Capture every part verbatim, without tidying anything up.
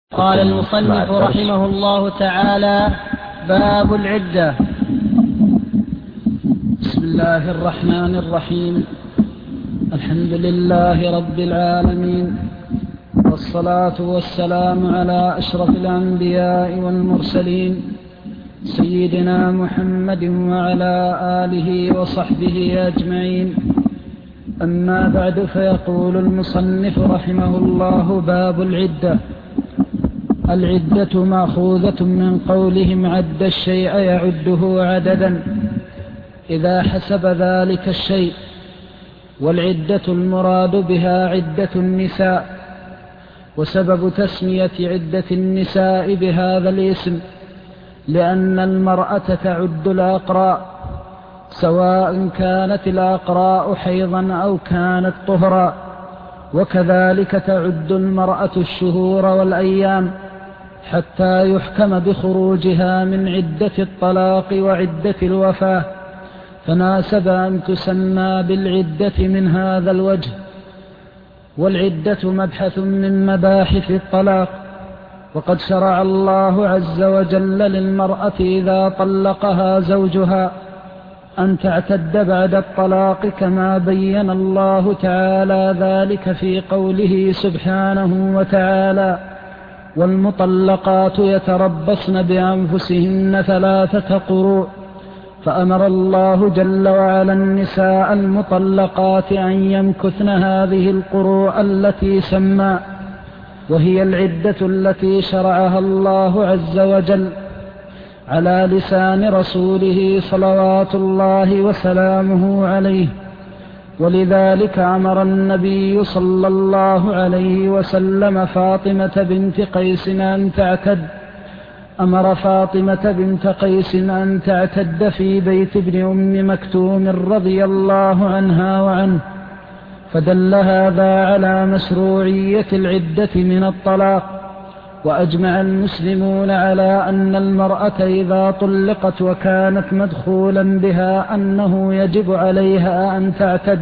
قال المصنف رحمه الله تعالى: باب العدة. بسم الله الرحمن الرحيم. الحمد لله رب العالمين، والصلاة والسلام على أشرف الأنبياء والمرسلين سيدنا محمد وعلى آله وصحبه أجمعين. أما بعد، فيقول المصنف رحمه الله: باب العدة. العدة مأخوذة من قولهم عد الشيء يعده عددا إذا حسب ذلك الشيء، والعدة المراد بها عدة النساء. وسبب تسمية عدة النساء بهذا الاسم لأن المرأة تعد الأقراء، سواء كانت الأقراء حيضا أو كانت طهرا، وكذلك تعد المرأة الشهور والأيام حتى يحكم بخروجها من عدة الطلاق وعدة الوفاة، فناسب أن تسمى بالعدة من هذا الوجه. والعدة مبحث من مباحث الطلاق، وقد شرع الله عز وجل للمرأة إذا طلقها زوجها أن تعتد بعد الطلاق، كما بين الله تعالى ذلك في قوله سبحانه وتعالى: والمطلقات يتربصن بأنفسهن ثلاثة قروء. فأمر الله جل وعلا النساء المطلقات أن يمكثن هذه القروء التي سمى، وهي العدة التي شرعها الله عز وجل على لسان رسوله صلوات الله وسلامه عليه. ولذلك أمر النبي صلى الله عليه وسلم فاطمة بنت قيس أن تعتد أمر فاطمة بنت قيس أن تعتد في بيت ابن أم مكتوم رضي الله عنها وعنه، فدل هذا على مشروعية العدة من الطلاق. وأجمع المسلمون على أن المرأة إذا طلقت وكانت مدخولا بها أنه يجب عليها أن تعتد.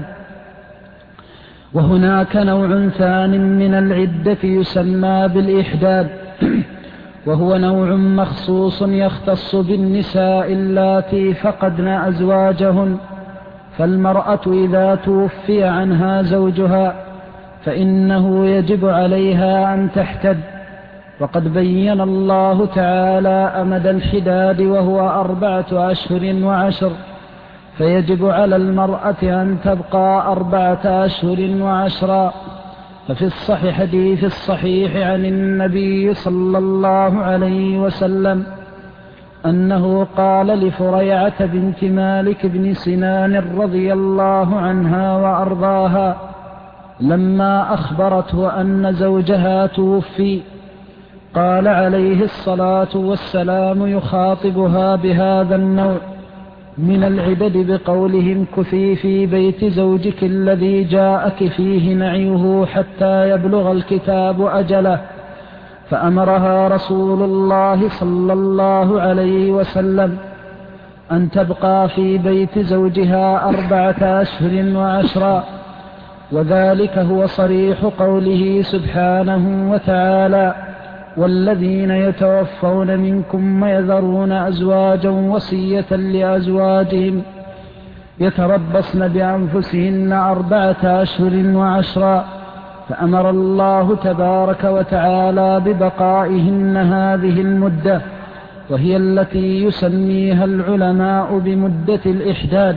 وهناك نوع ثان من العدة يسمى بالإحداد، وهو نوع مخصوص يختص بالنساء اللاتي فقدن أزواجهن. فالمرأة إذا توفي عنها زوجها فإنه يجب عليها أن تحتد، وقد بين الله تعالى أمد الحداد وهو أربعة أشهر وعشر، فيجب على المرأة أن تبقى أربعة أشهر وعشرا. ففي الصحيح حديث الصحيح عن النبي صلى الله عليه وسلم أنه قال لفريعة بنت مالك بن سنان رضي الله عنها وأرضاها لما أخبرته أن زوجها توفي، قال عليه الصلاة والسلام يخاطبها بهذا النوع من العدد بقوله: امكثي في بيت زوجك الذي جاءك فيه نعيه حتى يبلغ الكتاب أجله. فأمرها رسول الله صلى الله عليه وسلم أن تبقى في بيت زوجها أربعة أشهر وعشرا، وذلك هو صريح قوله سبحانه وتعالى: والذين يتوفون منكم ويذرون أزواجا وصية لأزواجهم يتربصن بأنفسهن أربعة أشهر وعشرا. فأمر الله تبارك وتعالى ببقائهن هذه المدة، وهي التي يسميها العلماء بمدة الإحداد.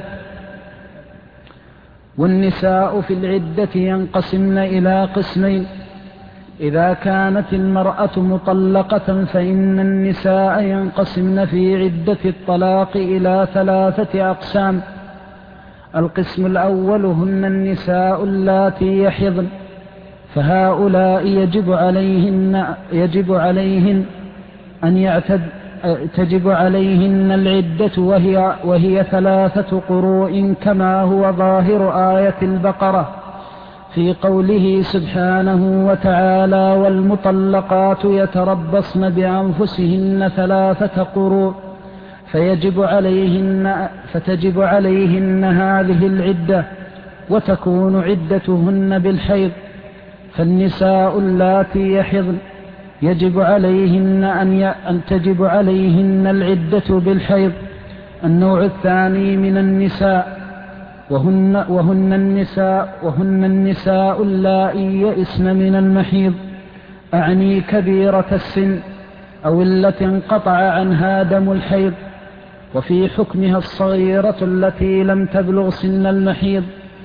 والنساء في العدة ينقسمن إلى قسمين: إذا كانت المرأة مطلقة فإن النساء ينقسمن في عدة الطلاق إلى ثلاثة أقسام. القسم الأول هن النساء اللاتي يحضن، فهؤلاء يجب عليهن يجب عليهن أن يعتد تجب عليهن العدة، وهي وهي ثلاثة قروء، كما هو ظاهر آية البقرة في قوله سبحانه وتعالى: والمطلقات يتربصن بأنفسهن ثلاثة قروء. فيجب عليهن فتجب عليهن هذه العدة، وتكون عدتهن بالحيض. فالنساء اللاتي يحضن يجب عليهن أن, ي... أن تجب عليهن العدة بالحيض. النوع الثاني من النساء وهن, وهن النساء وهن النساء اللائي يئسن من المحيض، أعني كبيرة السن أو التي انقطع عنها دم الحيض، وفي حكمها الصغيرة التي لم تبلغ سن المحيض.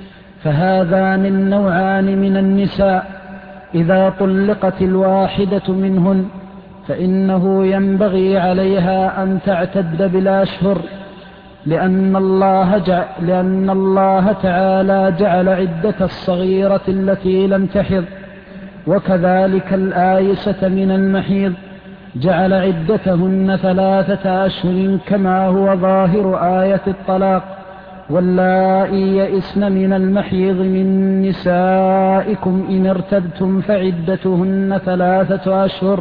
فهذان النوعان من النساء إذا طلقت الواحدة منهن فإنه ينبغي عليها أن تعتد بالأشهر، لأن الله, جعل لأن الله تعالى جعل عدة الصغيرة التي لم تحض، وكذلك الآيسة من المحيض جعل عدتهن ثلاثة أشهر كما هو ظاهر آية الطلاق: واللائي يئسن من المحيض من نسائكم إن ارتبتم فعدتهن ثلاثة أشهر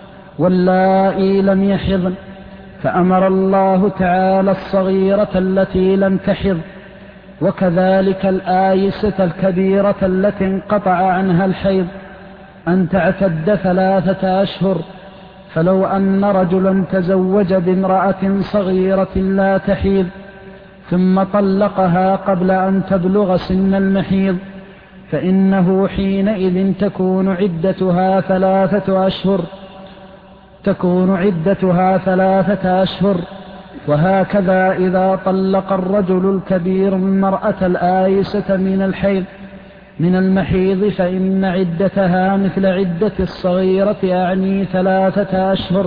واللائي لم يحضن. فأمر الله تعالى الصغيرة التي لم تحض وكذلك الآيسة الكبيرة التي انقطع عنها الحيض أن تعتد ثلاثة أشهر. فلو أن رجلا تزوج بامرأة صغيرة لا تحيض ثم طلقها قبل أن تبلغ سن المحيض فإنه حينئذ تكون عدتها ثلاثة أشهر تكون عدتها ثلاثة أشهر. وهكذا إذا طلق الرجل الكبير المرأة الآيسة من الحيض من المحيض فإن عدتها مثل عدة الصغيرة، أعني ثلاثة أشهر.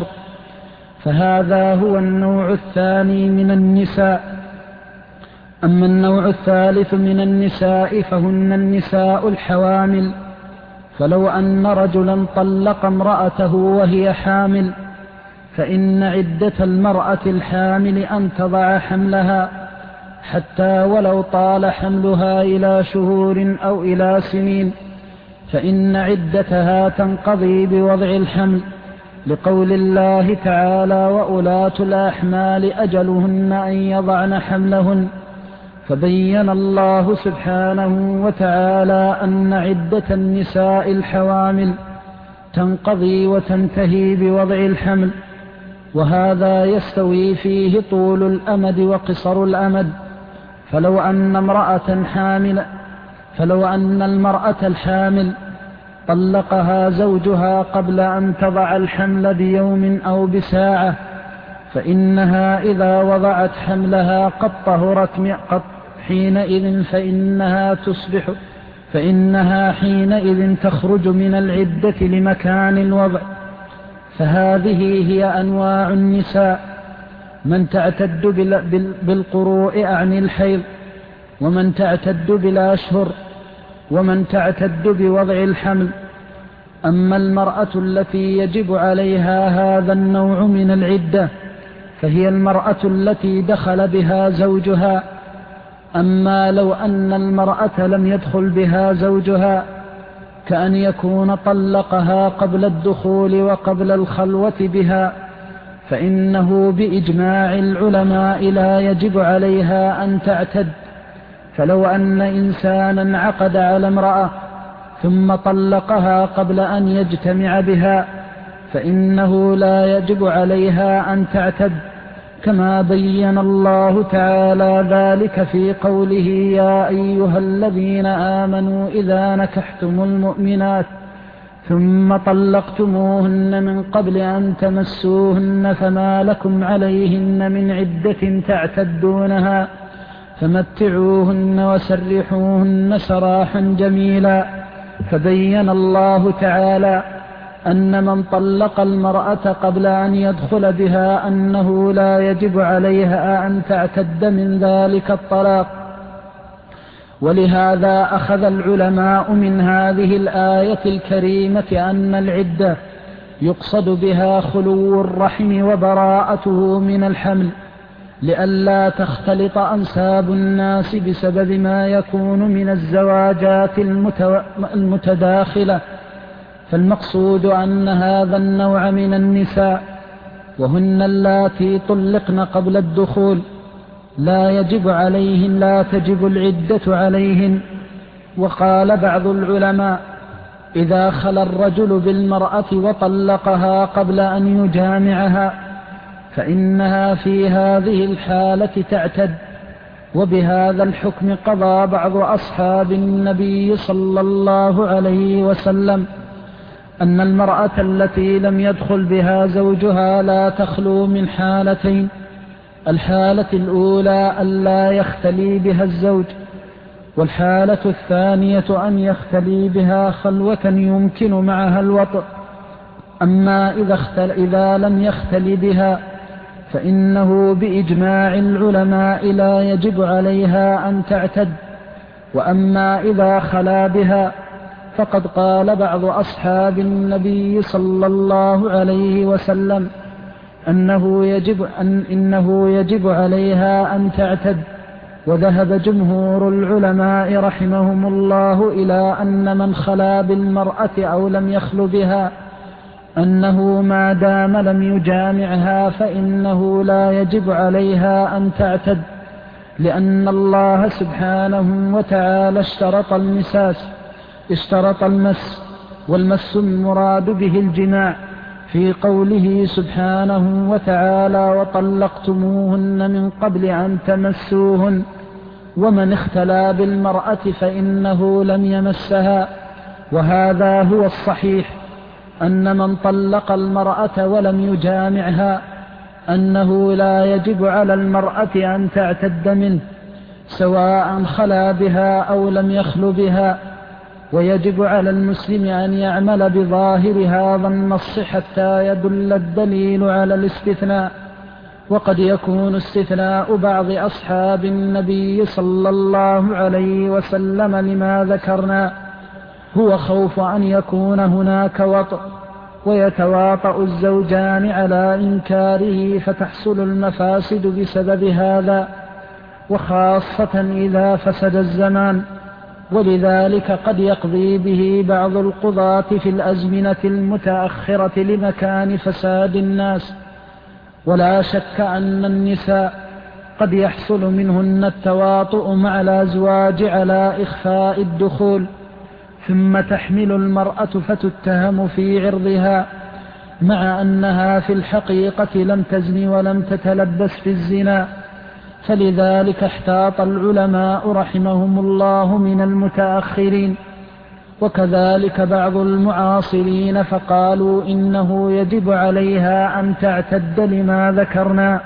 فهذا هو النوع الثاني من النساء. أما النوع الثالث من النساء فهن النساء الحوامل. فلو أن رجلا طلق امرأته وهي حامل فإن عدة المرأة الحامل أن تضع حملها حتى ولو طال حملها إلى شهور أو إلى سنين، فإن عدتها تنقضي بوضع الحمل، لقول الله تعالى: وأولاة الأحمال أجلهن أن يضعن حملهن. فبين الله سبحانه وتعالى أن عدة النساء الحوامل تنقضي وتنتهي بوضع الحمل، وهذا يستوي فيه طول الأمد وقصر الأمد. فلو أن امرأة حامل فلو أن المرأة الحامل طلقها زوجها قبل أن تضع الحمل بيوم أو بساعة فإنها إذا وضعت حملها قد طهرت قد حينئذ فإنها تصبح فإنها حينئذ تخرج من العدة لمكان الوضع. فهذه هي أنواع النساء: من تعتد بالقروء عن الحيض، ومن تعتد بالأشهر، ومن تعتد بوضع الحمل. أما المرأة التي يجب عليها هذا النوع من العدة فهي المرأة التي دخل بها زوجها. أما لو أن المرأة لم يدخل بها زوجها كأن يكون طلقها قبل الدخول وقبل الخلوة بها فإنه بإجماع العلماء لا يجب عليها أن تعتد. فلو أن إنسانا عقد على امرأة ثم طلقها قبل أن يجتمع بها فإنه لا يجب عليها أن تعتد، كما بين الله تعالى ذلك في قوله: يا أيها الذين آمنوا إذا نكحتم المؤمنات ثم طلقتموهن من قبل أن تمسوهن فما لكم عليهن من عدة تعتدونها فمتعوهن وسرحوهن سراحا جميلا. فبين الله تعالى أن من طلق المرأة قبل أن يدخل بها أنه لا يجب عليها أن تعتد من ذلك الطلاق. ولهذا أخذ العلماء من هذه الآية الكريمة أن العدة يقصد بها خلو الرحم وبراءته من الحمل، لئلا تختلط أنساب الناس بسبب ما يكون من الزواجات المتداخلة. فالمقصود أن هذا النوع من النساء وهن اللاتي طلقن قبل الدخول لا يجب عليهن لا تجب العدة عليهن. وقال بعض العلماء إذا خلا الرجل بالمرأة وطلقها قبل أن يجامعها فإنها في هذه الحالة تعتد. وبهذا الحكم قضى بعض أصحاب النبي صلى الله عليه وسلم أن المرأة التي لم يدخل بها زوجها لا تخلو من حالتين: الحالة الأولى أن لا يختلي بها الزوج، والحالة الثانية أن يختلي بها خلوة يمكن معها الوطء. أما إذا, اختل إذا لم يختل بها فإنه بإجماع العلماء لا يجب عليها أن تعتد. وأما إذا خلا بها فقد قال بعض أصحاب النبي صلى الله عليه وسلم أنه يجب, أن إنه يجب عليها أن تعتد. وذهب جمهور العلماء رحمهم الله إلى أن من خلا بالمرأة أو لم يخل بها أنه ما دام لم يجامعها فإنه لا يجب عليها أن تعتد، لأن الله سبحانه وتعالى اشترط المساس اشترط المس، والمس المراد به الجماع، في قوله سبحانه وتعالى: وطلقتموهن من قبل أن تمسوهن. ومن اختلى بالمرأة فإنه لم يمسها. وهذا هو الصحيح، أن من طلق المرأة ولم يجامعها أنه لا يجب على المرأة أن تعتد منه، سواء خلا بها أو لم يخل بها. ويجب على المسلم أن يعمل بظاهر هذا النص حتى يدل الدليل على الاستثناء. وقد يكون استثناء بعض أصحاب النبي صلى الله عليه وسلم لما ذكرنا هو خوف أن يكون هناك وطء ويتواطأ الزوجان على إنكاره فتحصل المفاسد بسبب هذا، وخاصة إذا فسد الزمان. ولذلك قد يقضي به بعض القضاة في الأزمنة المتأخرة لمكان فساد الناس. ولا شك أن النساء قد يحصل منهن التواطؤ مع الأزواج على إخفاء الدخول، ثم تحمل المرأة فتتهم في عرضها مع أنها في الحقيقة لم تزن ولم تتلبس في الزنا. فلذلك احتاط العلماء رحمهم الله من المتأخرين، وكذلك بعض المعاصرين، فقالوا إنه يجب عليها أن تعتد لما ذكرنا.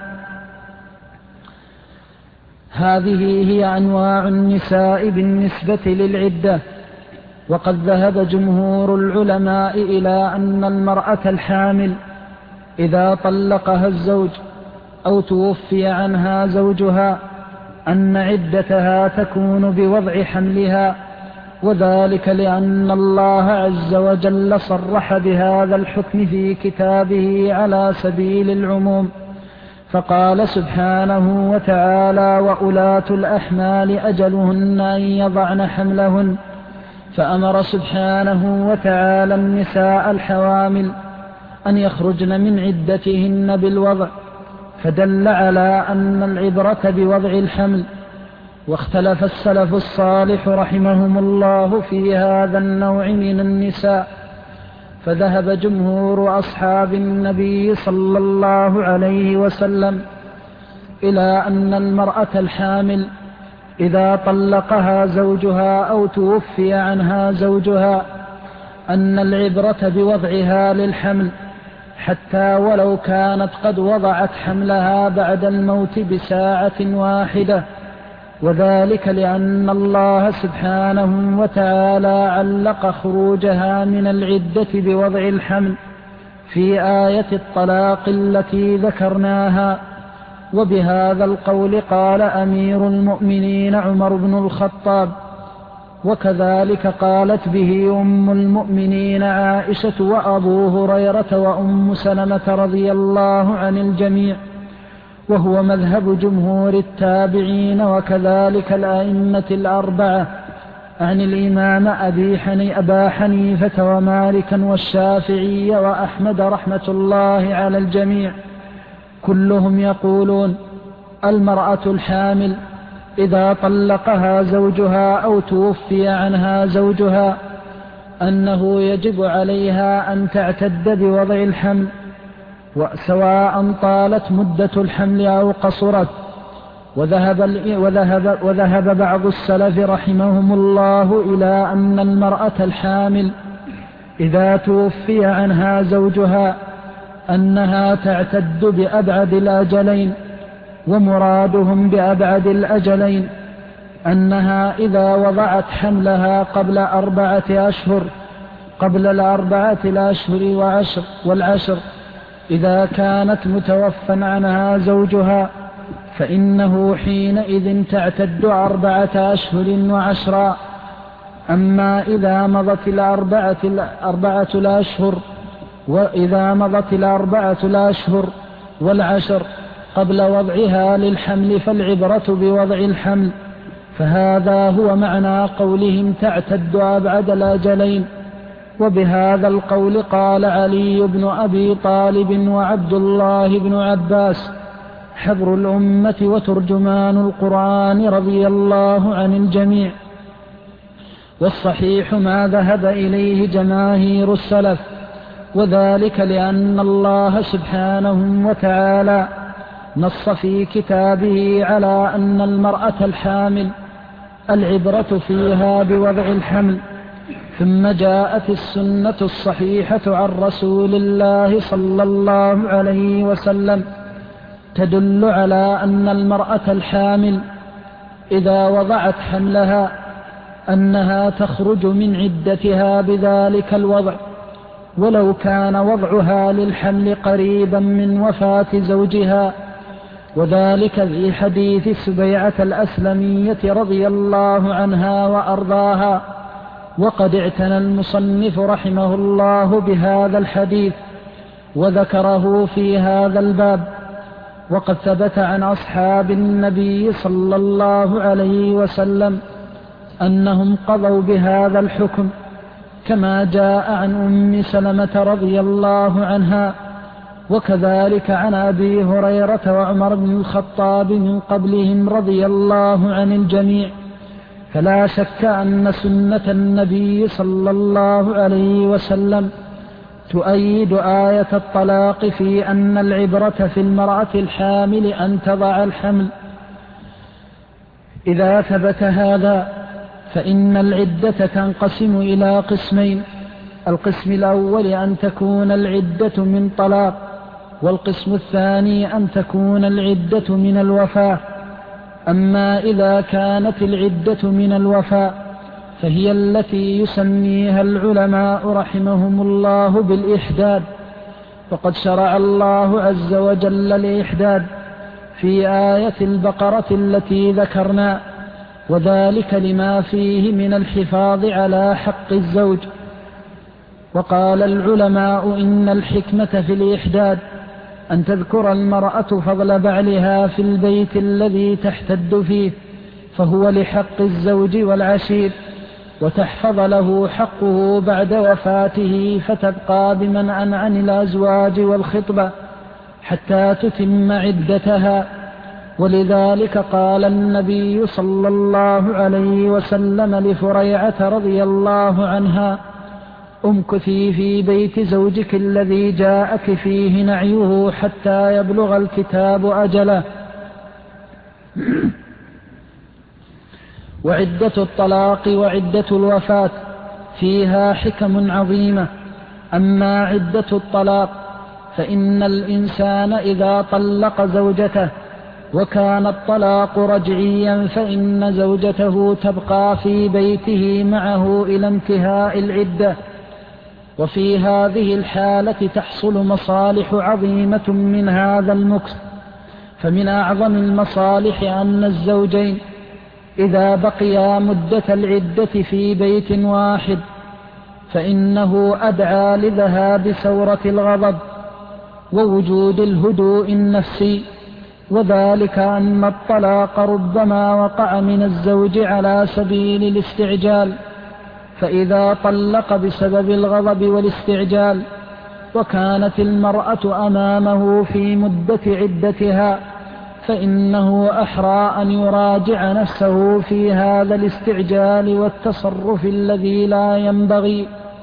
هذه هي أنواع النساء بالنسبة للعدة. وقد ذهب جمهور العلماء إلى أن المرأة الحامل إذا طلقها الزوج أو توفي عنها زوجها أن عدتها تكون بوضع حملها، وذلك لأن الله عز وجل صرح بهذا الحكم في كتابه على سبيل العموم، فقال سبحانه وتعالى: وأولاة الأحمال أجلهن أن يضعن حملهن. فأمر سبحانه وتعالى النساء الحوامل أن يخرجن من عدتهن بالوضع، فدل على أن العبرة بوضع الحمل. واختلف السلف الصالح رحمهم الله في هذا النوع من النساء، فذهب جمهور أصحاب النبي صلى الله عليه وسلم إلى أن المرأة الحامل إذا طلقها زوجها أو توفي عنها زوجها أن العبرة بوضعها للحمل، حتى ولو كانت قد وضعت حملها بعد الموت بساعة واحدة. وذلك لأن الله سبحانه وتعالى علق خروجها من العدة بوضع الحمل في آية الطلاق التي ذكرناها. وبهذا القول قال أمير المؤمنين عمر بن الخطاب، وكذلك قالت به أم المؤمنين عائشة وأبو هريرة وأم سلمة رضي الله عن الجميع، وهو مذهب جمهور التابعين وكذلك الأئمة الأربعة عن الإمام أبي حني أبا حنيفة ومالكا والشافعي وأحمد رحمة الله على الجميع. كلهم يقولون المرأة الحامل إذا طلقها زوجها أو توفي عنها زوجها أنه يجب عليها أن تعتد بوضع الحمل، وسواء طالت مدة الحمل أو قصرت. وذهب, وذهب, وذهب بعض السلف رحمهم الله إلى أن المرأة الحامل إذا توفي عنها زوجها أنها تعتد بأبعد الأجلين، ومرادهم بأبعد الأجلين أنها إذا وضعت حملها قبل أربعة أشهر قبل الأربعة الأشهر وعشر والعشر إذا كانت متوفى عنها زوجها فإنه حينئذ تعتد أربعة أشهر وعشرا. أما إذا مضت الأربعة, الأربعة الأشهر وإذا مضت الأربعة الأشهر والعشر قبل وضعها للحمل فالعبرة بوضع الحمل. فهذا هو معنى قولهم تعتد أبعد الأجلين. وبهذا القول قال علي بن أبي طالب وعبد الله بن عباس حبر الأمة وترجمان القرآن رضي الله عن الجميع. والصحيح ما ذهب إليه جماهير السلف، وذلك لأن الله سبحانه وتعالى نص في كتابه على أن المرأة الحامل العبرة فيها بوضع الحمل. ثم جاءت السنة الصحيحة عن رسول الله صلى الله عليه وسلم تدل على أن المرأة الحامل إذا وضعت حملها أنها تخرج من عدتها بذلك الوضع، ولو كان وضعها للحمل قريبا من وفاة زوجها. وذلك في حديث سبيعة الأسلمية رضي الله عنها وأرضاها. وقد اعتنى المصنف رحمه الله بهذا الحديث وذكره في هذا الباب. وقد ثبت عن أصحاب النبي صلى الله عليه وسلم أنهم قضوا بهذا الحكم، كما جاء عن أم سلمة رضي الله عنها، وكذلك عن أبي هريرة وعمر بن الخطاب من قبلهم رضي الله عن الجميع. فلا شك أن سنة النبي صلى الله عليه وسلم تؤيد آية الطلاق في أن العبرة في المرأة الحامل أن تضع الحمل. إذا ثبت هذا فإن العدة تنقسم إلى قسمين: القسم الأول أن تكون العدة من طلاق، والقسم الثاني أن تكون العدة من الوفاة. أما إذا كانت العدة من الوفاة فهي التي يسميها العلماء رحمهم الله بالإحداد. وقد شرع الله عز وجل الإحداد في آية البقرة التي ذكرنا، وذلك لما فيه من الحفاظ على حق الزوج. وقال العلماء إن الحكمة في الإحداد أن تذكر المرأة فضل بعلها في البيت الذي تحتد فيه، فهو لحق الزوج والعشير، وتحفظ له حقه بعد وفاته، فتبقى بمنع عن الأزواج والخطبة حتى تتم عدتها. ولذلك قال النبي صلى الله عليه وسلم لفريعة رضي الله عنها: امكثي في بيت زوجك الذي جاءك فيه نعيه حتى يبلغ الكتاب أجله. وعدة الطلاق وعدة الوفاة فيها حكم عظيمة. أما عدة الطلاق فإن الإنسان إذا طلق زوجته وكان الطلاق رجعيا فإن زوجته تبقى في بيته معه إلى انتهاء العدة. وفي هذه الحالة تحصل مصالح عظيمة من هذا المكث. فمن أعظم المصالح أن الزوجين إذا بقيا مدة العدة في بيت واحد فإنه أدعى لذهاب ثورة الغضب ووجود الهدوء النفسي. وذلك أن الطلاق ربما وقع من الزوج على سبيل الاستعجال، فإذا طلق بسبب الغضب والاستعجال وكانت المرأة أمامه في مدة عدتها فإنه أحرى أن يراجع نفسه في هذا الاستعجال والتصرف الذي لا ينبغي،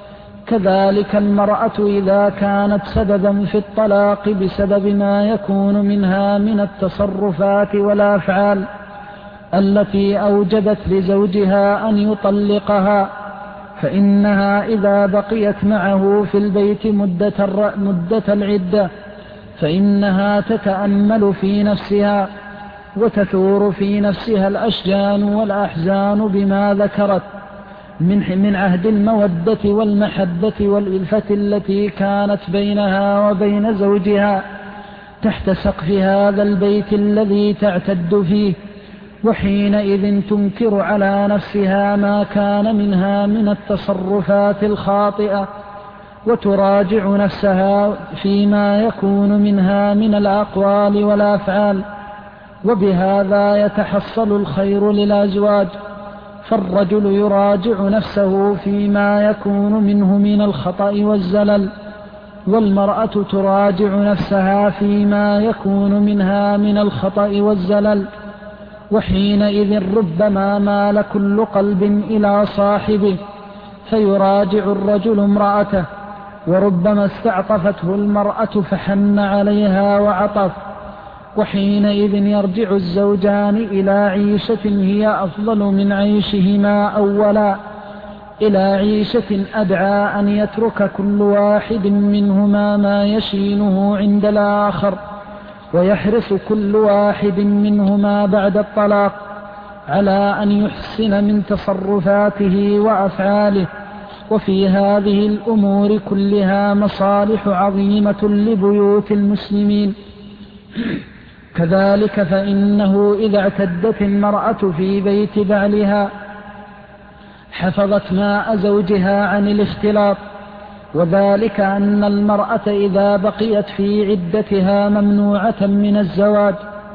كذلك المرأة إذا كانت سببا في الطلاق بسبب ما يكون منها من التصرفات والأفعال التي أوجبت لزوجها أن يطلقها، فإنها إذا بقيت معه في البيت مدة, مدة العدة فإنها تتأمل في نفسها وتثور في نفسها الأشجان والأحزان بما ذكرت من من عهد المودة والمحبة والإلفة التي كانت بينها وبين زوجها تحت سقف هذا البيت الذي تعتد فيه، وحينئذ تنكر على نفسها ما كان منها من التصرفات الخاطئة، وتراجع نفسها فيما يكون منها من الأقوال والأفعال، وبهذا يتحصل الخير للأزواج. فالرجل يراجع نفسه فيما يكون منه من الخطأ والزلل، والمرأة تراجع نفسها فيما يكون منها من الخطأ والزلل، وحينئذ ربما مال كل قلب إلى صاحبه فيراجع الرجل امرأته، وربما استعطفته المرأة فحن عليها وعطف، وحينئذ يرجع الزوجان إلى عيشة هي أفضل من عيشهما أولا، إلى عيشة أدعى أن يترك كل واحد منهما ما يشينه عند الآخر، ويحرص كل واحد منهما بعد الطلاق على أن يحسن من تصرفاته وأفعاله. وفي هذه الأمور كلها مصالح عظيمة لبيوت المسلمين. كذلك فإنه إذا اعتدت المرأة في بيت بعلها حفظت ماء زوجها عن الاختلاط، وذلك أن المرأة إذا بقيت في عدتها ممنوعة من الزواج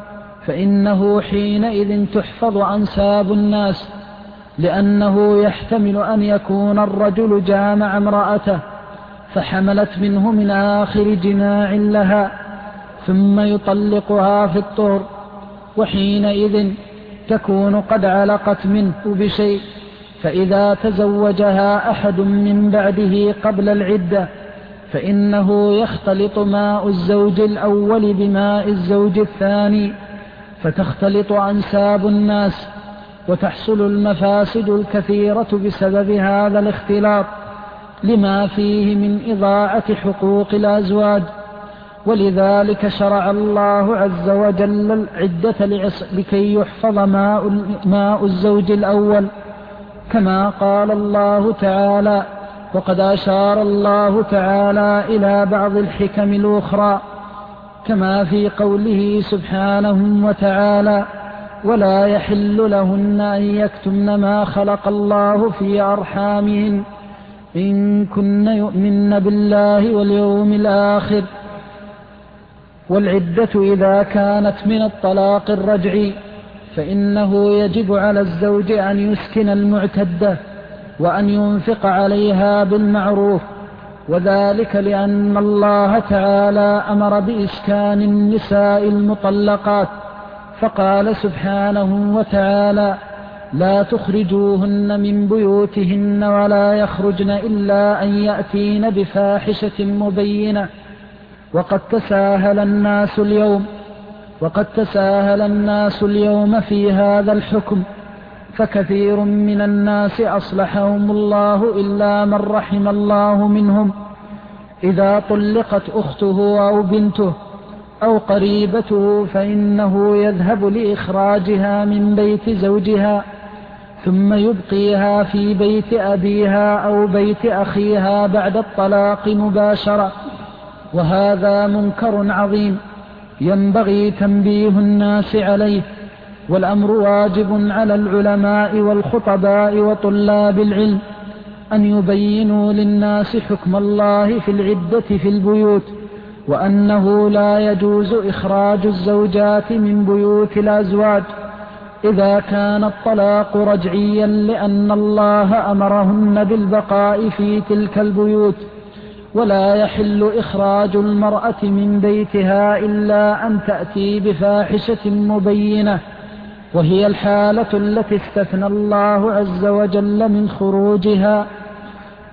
فإنه حينئذ تحفظ أنساب الناس، لأنه يحتمل أن يكون الرجل جامع امرأته فحملت منه من آخر جماع لها ثم يطلقها في الطهر، وحينئذ تكون قد علقت منه بشيء، فإذا تزوجها أحد من بعده قبل العدة فإنه يختلط ماء الزوج الأول بماء الزوج الثاني فتختلط أنساب الناس، وتحصل المفاسد الكثيرة بسبب هذا الاختلاط لما فيه من إضاعة حقوق الأزواج. ولذلك شرع الله عز وجل العدة لكي يحفظ ماء, ماء الزوج الأول، كما قال الله تعالى: وقد أشار الله تعالى إلى بعض الحكم الأخرى كما في قوله سبحانه وتعالى: ولا يحل لهن أن يكتمن ما خلق الله في أرحامهن إن كن يؤمن بالله واليوم الآخر. والعدة إذا كانت من الطلاق الرجعي فإنه يجب على الزوج أن يسكن المعتدة وأن ينفق عليها بالمعروف، وذلك لأن الله تعالى أمر بإسكان النساء المطلقات، فقال سبحانه وتعالى: لا تخرجوهن من بيوتهن ولا يخرجن إلا أن يأتين بفاحشة مبينة. وقد تساهل الناس اليوم وقد تساهل الناس اليوم في هذا الحكم، فكثير من الناس أصلحهم الله إلا من رحم الله منهم إذا طلقت أخته أو بنته أو قريبته فإنه يذهب لإخراجها من بيت زوجها ثم يبقيها في بيت أبيها أو بيت أخيها بعد الطلاق مباشرة، وهذا منكر عظيم ينبغي تنبيه الناس عليه. والأمر واجب على العلماء والخطباء وطلاب العلم أن يبينوا للناس حكم الله في العدة في البيوت، وأنه لا يجوز إخراج الزوجات من بيوت الأزواج إذا كان الطلاق رجعيا، لأن الله أمرهن بالبقاء في تلك البيوت، ولا يحل إخراج المرأة من بيتها إلا أن تأتي بفاحشة مبينة، وهي الحالة التي استثنى الله عز وجل من خروجها.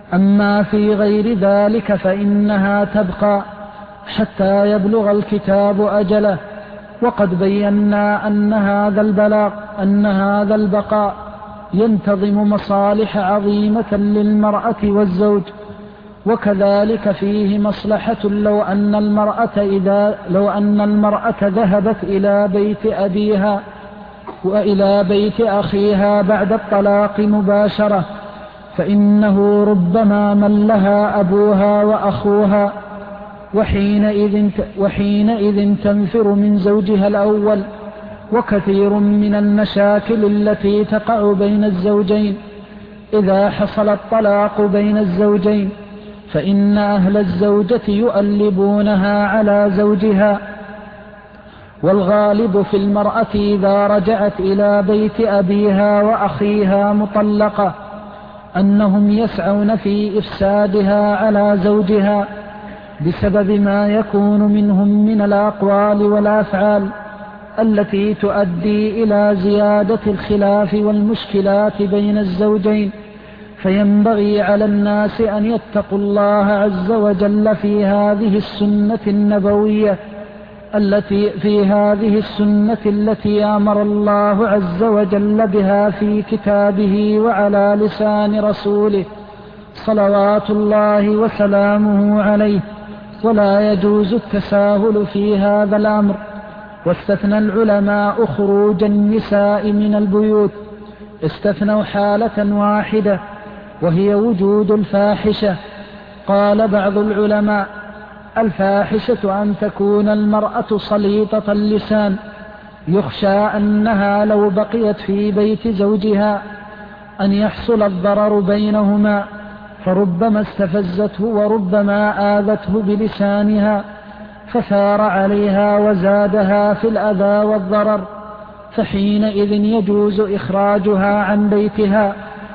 أما في غير ذلك فإنها تبقى حتى يبلغ الكتاب أجله. وقد بينا أن هذا البلاغ أن هذا البقاء ينتظم مصالح عظيمة للمرأة والزوج، وكذلك فيه مصلحة لو أن المرأة إذا لو أن المرأة ذهبت إلى بيت أبيها وإلى بيت أخيها بعد الطلاق مباشرة، فإنه ربما ملها أبوها وأخوها، وحينئذ, وحينئذ تنفر من زوجها الأول. وكثير من المشاكل التي تقع بين الزوجين إذا حصل الطلاق بين الزوجين فإن أهل الزوجة يؤلبونها على زوجها. والغالب في المرأة إذا رجعت إلى بيت أبيها وأخيها مطلقة أنهم يسعون في إفسادها على زوجها بسبب ما يكون منهم من الأقوال والأفعال التي تؤدي إلى زيادة الخلاف والمشكلات بين الزوجين. فينبغي على الناس أن يتقوا الله عز وجل في هذه السنة النبوية التي في هذه السنة التي أمر الله عز وجل بها في كتابه وعلى لسان رسوله صلوات الله وسلامه عليه، ولا يجوز التساهل في هذا الأمر. واستثنى العلماء خروج النساء من البيوت، استثنوا حالة واحدة وهي وجود الفاحشة. قال بعض العلماء: الفاحشة أن تكون المرأة صليطة اللسان يخشى أنها لو بقيت في بيت زوجها أن يحصل الضرر بينهما، فربما استفزته وربما آذته بلسانها فثار عليها وزادها في الأذى والضرر، فحينئذ يجوز إخراجها عن بيتها.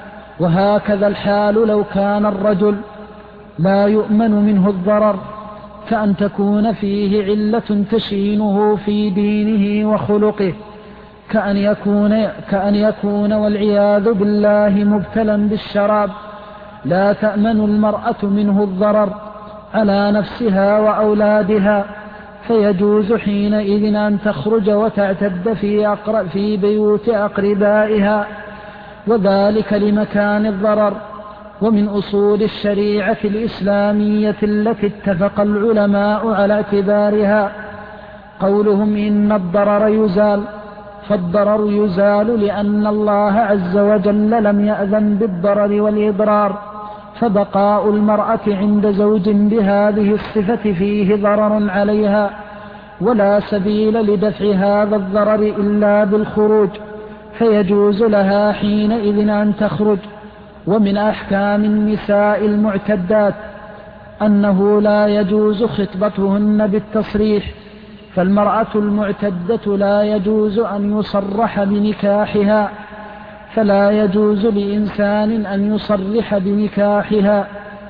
وهكذا الحال لو كان الرجل لا يؤمن منه الضرر، كأن تكون فيه علة تشينه في دينه وخلقه، كأن يكون, كأن يكون والعياذ بالله مبتلا بالشراب، لا تأمن المرأة منه الضرر على نفسها وأولادها، فيجوز حينئذ أن تخرج وتعتد في, أقرب في بيوت أقربائها، وذلك لمكان الضرر. ومن أصول الشريعة الإسلامية التي اتفق العلماء على اعتبارها قولهم: إن الضرر يزال، فالضرر يزال لأن الله عز وجل لم يأذن بالضرر والإضرار، فبقاء المرأة عند زوج بهذه الصفة فيه ضرر عليها، ولا سبيل لدفع هذا الضرر إلا بالخروج، فيجوز لها حينئذ أن تخرج. ومن أحكام النساء المعتدات أنه لا يجوز خطبتهن بالتصريح، فالمرأة المعتدة لا يجوز أن يصرح بنكاحها، فلا يجوز لإنسان أن يصرح بنكاحها،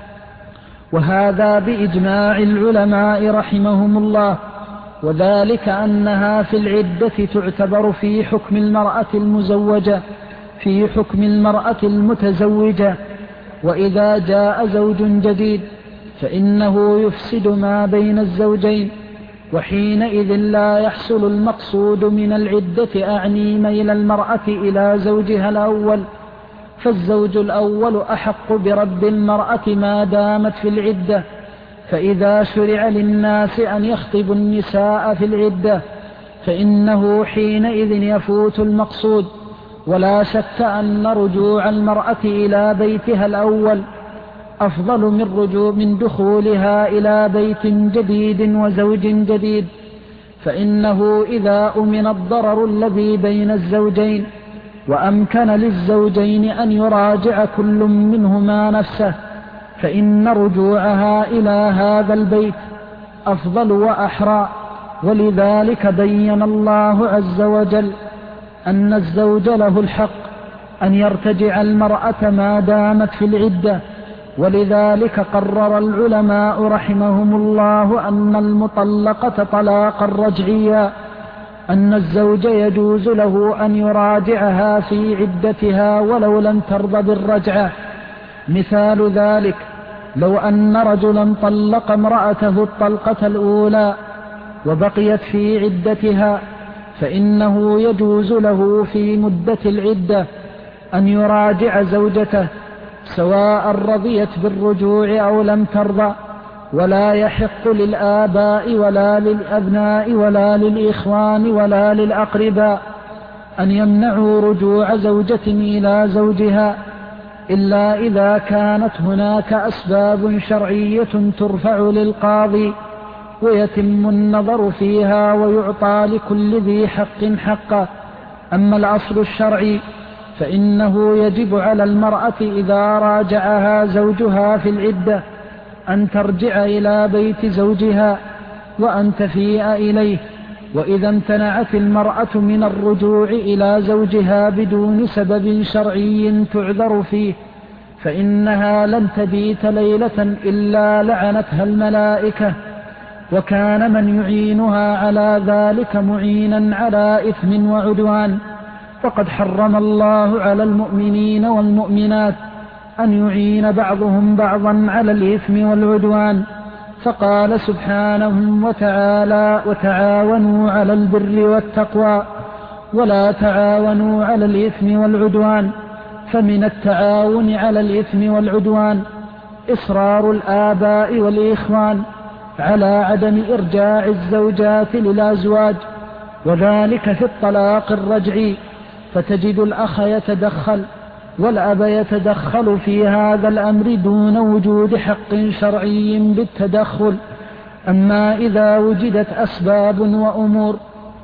وهذا بإجماع العلماء رحمهم الله. وذلك أنها في العدة تعتبر في حكم المرأة المزوجة في حكم المرأة المتزوجة، وإذا جاء زوج جديد فإنه يفسد ما بين الزوجين، وحينئذ لا يحصل المقصود من العدة، أعني ميل المرأة إلى زوجها الأول، فالزوج الأول أحق برد المرأة ما دامت في العدة. فإذا شرع للناس أن يخطبوا النساء في العدة فإنه حينئذ يفوت المقصود. ولا شك أن رجوع المرأة إلى بيتها الأول أفضل من رجوع من دخولها إلى بيت جديد وزوج جديد، فإنه إذا أمن الضرر الذي بين الزوجين وأمكن للزوجين أن يراجع كل منهما نفسه فإن رجوعها إلى هذا البيت أفضل وأحرى. ولذلك بين الله عز وجل أن الزوج له الحق أن يرتجع المرأة ما دامت في العدة، ولذلك قرر العلماء رحمهم الله أن المطلقة طلاقا رجعيا، أن الزوج يجوز له أن يراجعها في عدتها ولو لم ترضى بالرجعة، مثال ذلك لو أن رجلا طلق امرأته الطلقة الأولى وبقيت في عدتها، فإنه يجوز له في مدة العدة أن يراجع زوجته سواء رضيت بالرجوع أو لم ترضى، ولا يحق للآباء ولا للأبناء ولا للإخوان ولا للأقرباء أن يمنعوا رجوع زوجة إلى زوجها إلا إذا كانت هناك أسباب شرعية ترفع للقاضي ويتم النظر فيها ويعطى لكل ذي حق حقه. أما الأصل الشرعي فإنه يجب على المرأة إذا راجعها زوجها في العدة أن ترجع إلى بيت زوجها وأن تفيء إليه، وإذا امتنعت المرأة من الرجوع إلى زوجها بدون سبب شرعي تعذر فيه فإنها لن تبيت ليلة إلا لعنتها الملائكة، وكان من يعينها على ذلك معينا على إثم وعدوان. وقد حرم الله على المؤمنين والمؤمنات أن يعين بعضهم بعضا على الإثم والعدوان، فقال سبحانه وتعالى: وتعاونوا على البر والتقوى ولا تعاونوا على الإثم والعدوان. فمن التعاون على الإثم والعدوان إصرار الآباء والإخوان على عدم إرجاع الزوجات للأزواج، وذلك في الطلاق الرجعي، فتجد الأخ يتدخل والأب يتدخل في هذا الأمر دون وجود حق شرعي بالتدخل. أما إذا وجدت أسباب وأمور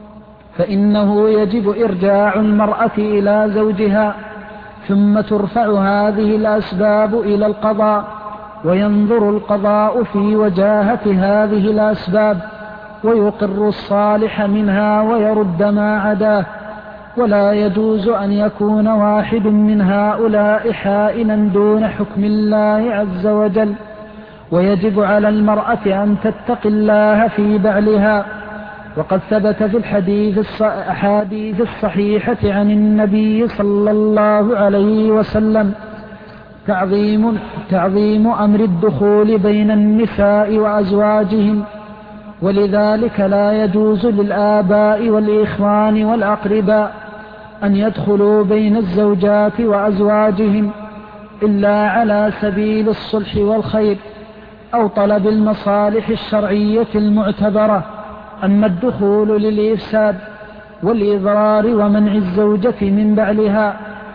فإنه يجب إرجاع المرأة إلى زوجها، ثم ترفع هذه الأسباب إلى القضاء، وينظر القضاء في وجاهة هذه الأسباب ويقر الصالح منها ويرد ما عداه. ولا يجوز أن يكون واحد من هؤلاء حائلا دون حكم الله عز وجل. ويجب على المرأة أن تتقي الله في بعلها، وقد ثبت في الحديث الأحاديث الصحيحة عن النبي صلى الله عليه وسلم تعظيم, تعظيم أمر الدخول بين النساء وأزواجهم، ولذلك لا يجوز للآباء والإخوان والأقرباء أن يدخلوا بين الزوجات وأزواجهم إلا على سبيل الصلح والخير أو طلب المصالح الشرعية المعتبرة. أما الدخول للإفساد والإضرار ومنع الزوجة من بعلها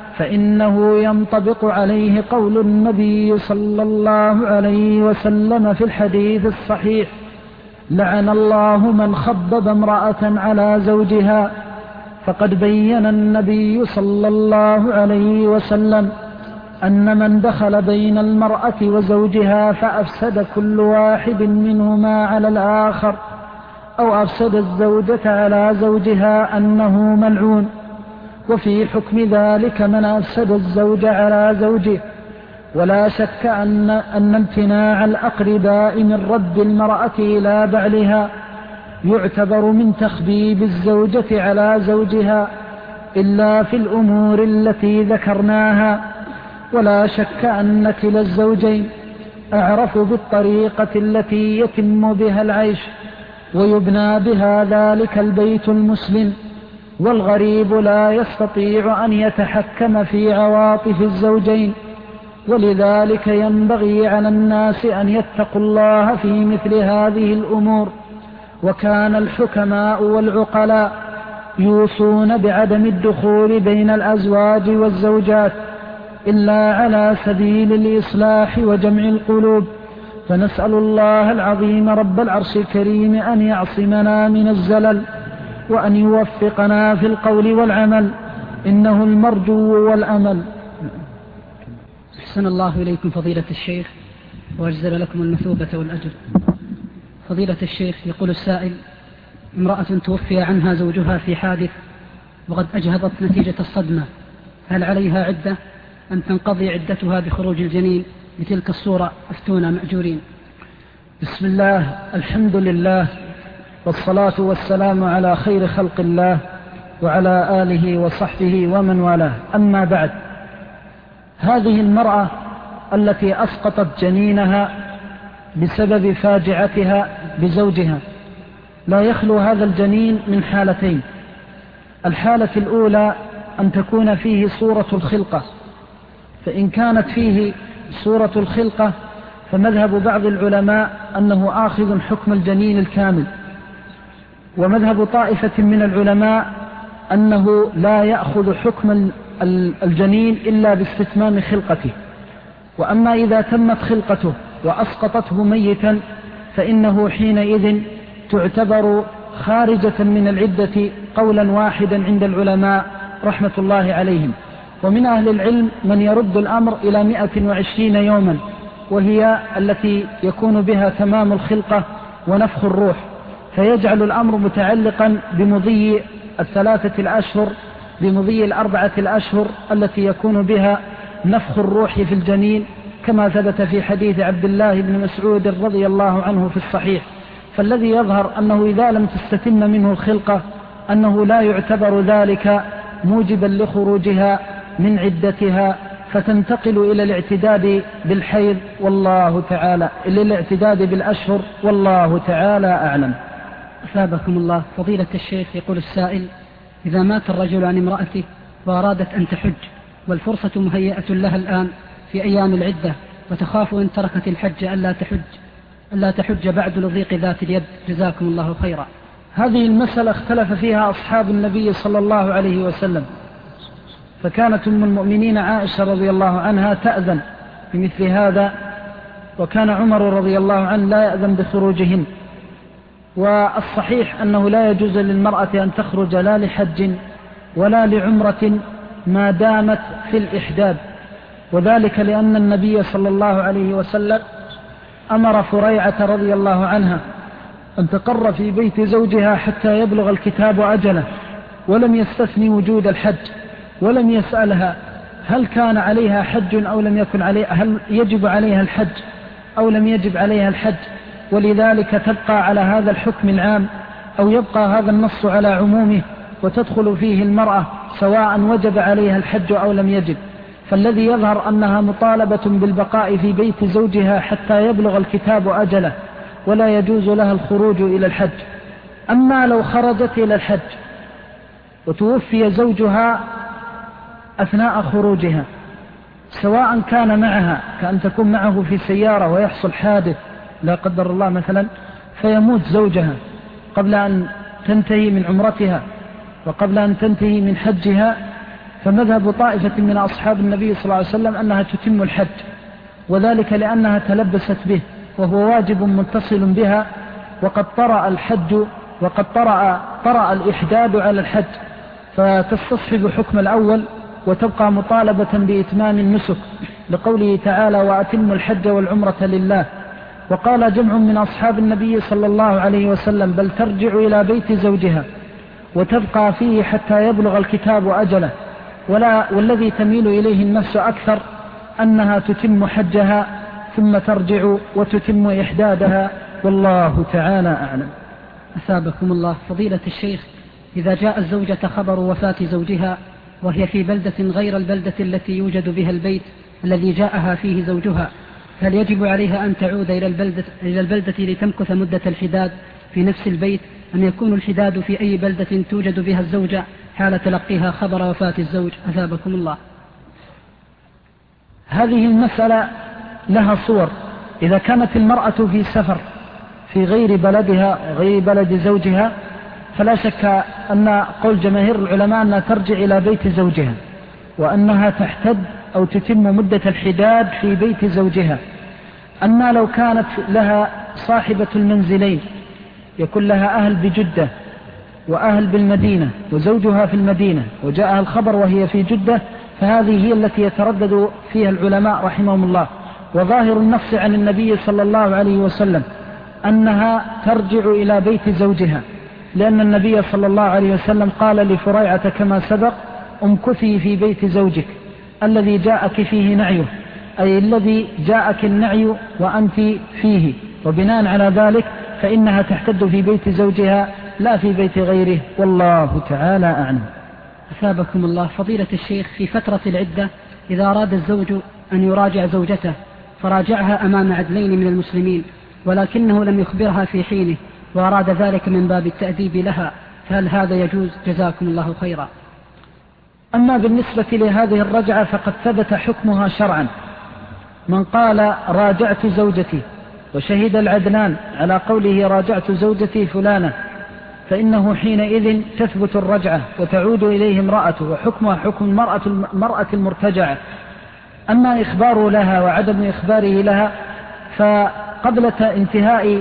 فإنه ينطبق عليه قول النبي صلى الله عليه وسلم في الحديث الصحيح: لعن الله من خبب امرأة على زوجها. فقد بين النبي صلى الله عليه وسلم أن من دخل بين المرأة وزوجها فأفسد كل واحد منهما على الآخر أو أفسد الزوجة على زوجها أنه ملعون. وفي حكم ذلك من أفسد الزوج على زوجه. ولا شك أن, أن امتناع الأقرباء من رد المرأة إلى بعلها يعتبر من تخبيب الزوجة على زوجها إلا في الأمور التي ذكرناها. ولا شك أن كلا الزوجين أعرف بالطريقة التي يتم بها العيش ويبنى بها ذلك البيت المسلم، والغريب لا يستطيع أن يتحكم في عواطف الزوجين. ولذلك ينبغي على الناس أن يتقوا الله في مثل هذه الأمور. وكان الحكماء والعقلاء يوصون بعدم الدخول بين الأزواج والزوجات إلا على سبيل الإصلاح وجمع القلوب. فنسأل الله العظيم رب العرش الكريم أن يعصمنا من الزلل وأن يوفقنا في القول والعمل، إنه المرجو والأمل. أحسن الله إليكم فضيلة الشيخ وأجزل لكم المثوبة والأجر. فضيلة الشيخ، يقول السائل: امرأة توفي عنها زوجها في حادث وقد أجهضت نتيجة الصدمة، هل عليها عدة أم تنقضي عدتها بخروج الجنين بتلك الصورة؟ أفتونا مأجورين. بسم الله، الحمد لله، والصلاة والسلام على خير خلق الله وعلى آله وصحبه ومن والاه. أما بعد، هذه المرأة التي أسقطت جنينها بسبب فاجعتها بزوجها، لا يخلو هذا الجنين من حالتين. الحالة الأولى أن تكون فيه صورة الخلقة، فإن كانت فيه صورة الخلقة فمذهب بعض العلماء أنه آخذ حكم الجنين الكامل، ومذهب طائفة من العلماء أنه لا يأخذ حكم الجنين إلا باستتمام خلقته. وأما إذا تمت خلقته وأسقطته ميتا فإنه حينئذ تعتبر خارجة من العدة قولا واحدا عند العلماء رحمة الله عليهم. ومن أهل العلم من يرد الأمر إلى مئة وعشرين يوما، وهي التي يكون بها تمام الخلقة ونفخ الروح، فيجعل الأمر متعلقا بمضي الثلاثة الأشهر بمضي الأربعة الأشهر التي يكون بها نفخ الروح في الجنين، كما ثبت في حديث عبد الله بن مسعود رضي الله عنه في الصحيح. فالذي يظهر أنه إذا لم تستتم منه الخلقة أنه لا يعتبر ذلك موجبا لخروجها من عدتها، فتنتقل إلى الاعتداد بالحيض والله تعالى إلى الاعتداد بالأشهر والله تعالى أعلم. أثابكم الله. فضيلة الشيخ يقول السائل: إذا مات الرجل عن امرأته وأرادت أن تحج والفرصة مهيئة لها الآن في أيام العدة، وتخاف إن تركت الحج ألا تحج ألا تحج بعد لضيق ذات اليد، جزاكم الله خيرا. هذه المسألة اختلف فيها أصحاب النبي صلى الله عليه وسلم، فكانت أم المؤمنين عائشة رضي الله عنها تأذن بمثل هذا، وكان عمر رضي الله عنه لا يأذن بخروجهن. والصحيح أنه لا يجوز للمرأة أن تخرج لا لحج ولا لعمرة ما دامت في الإحداد، وذلك لأن النبي صلى الله عليه وسلم أمر فريعة رضي الله عنها أن تقر في بيت زوجها حتى يبلغ الكتاب أجله، ولم يستثني وجود الحج، ولم يسألها هل كان عليها حج أو لم يكن عليها، هل يجب عليها الحج أو لم يجب عليها الحج، ولذلك تبقى على هذا الحكم العام أو يبقى هذا النص على عمومه وتدخل فيه المرأة سواء وجب عليها الحج أو لم يجب. فالذي يظهر أنها مطالبة بالبقاء في بيت زوجها حتى يبلغ الكتاب أجله، ولا يجوز لها الخروج إلى الحج. أما لو خرجت إلى الحج وتوفي زوجها أثناء خروجها، سواء كان معها كأن تكون معه في سيارة ويحصل حادث لا قدر الله مثلا فيموت زوجها قبل أن تنتهي من عمرتها وقبل أن تنتهي من حجها، فمذهب طائفة من أصحاب النبي صلى الله عليه وسلم أنها تتم الحج، وذلك لأنها تلبست به وهو واجب متصل بها، وقد طرأ الحج وقد طرأ, طرأ الإحداد على الحج، فتستصحب حكم الأول وتبقى مطالبة بإتمام النسك، لقوله تعالى: وأتم الحج والعمرة لله. وقال جمع من أصحاب النبي صلى الله عليه وسلم: بل ترجع إلى بيت زوجها وتبقى فيه حتى يبلغ الكتاب أجله، ولا والذي تميل إليه النفس أكثر أنها تتم حجها ثم ترجع وتتم إحدادها، والله تعالى أعلم. أثابكم الله. فضيلة الشيخ، إذا جاء الزوجة خبر وفاة زوجها وهي في بلدة غير البلدة التي يوجد بها البيت الذي جاءها فيه زوجها، هل يجب عليها أن تعود إلى البلدة, إلى البلدة لتمكث مدة الحداد في نفس البيت، أم يكون الحداد في أي بلدة توجد بها الزوجة حال تلقيها خبر وفاة الزوج؟ أثابكم الله. هذه المسألة لها صور. إذا كانت المرأة في سفر في غير بلدها غير بلد زوجها، فلا شك أن قول جماهير العلماء أنها ترجع إلى بيت زوجها، وأنها تحتد أو تتم مدة الحداد في بيت زوجها. أما لو كانت لها صاحبة المنزلين، يكون لها أهل بجدة وأهل بالمدينة وزوجها في المدينة، وجاءها الخبر وهي في جدة، فهذه هي التي يتردد فيها العلماء رحمهم الله. وظاهر النص عن النبي صلى الله عليه وسلم أنها ترجع إلى بيت زوجها، لأن النبي صلى الله عليه وسلم قال لفريعة كما سبق: امكثي في بيت زوجك الذي جاءك فيه نعيه، أي الذي جاءك النعي وأنت فيه، وبناء على ذلك فإنها تحتد في بيت زوجها لا في بيت غيره، والله تعالى أعلم. أثابكم الله. فضيلة الشيخ، في فترة العدة إذا أراد الزوج أن يراجع زوجته فراجعها أمام عدلين من المسلمين ولكنه لم يخبرها في حينه وأراد ذلك من باب التأديب لها، فهل هذا يجوز؟ جزاكم الله خيرا. أما بالنسبة لهذه الرجعة فقد ثبت حكمها شرعا. من قال راجعت زوجتي وشهد العدلان على قوله راجعت زوجتي فلانة فإنه حينئذ تثبت الرجعة وتعود إليه امرأته وحكمها حكم المرأة, المرأة المرتجعة. أما إخباره لها وعدم إخباره لها فقبل انتهاء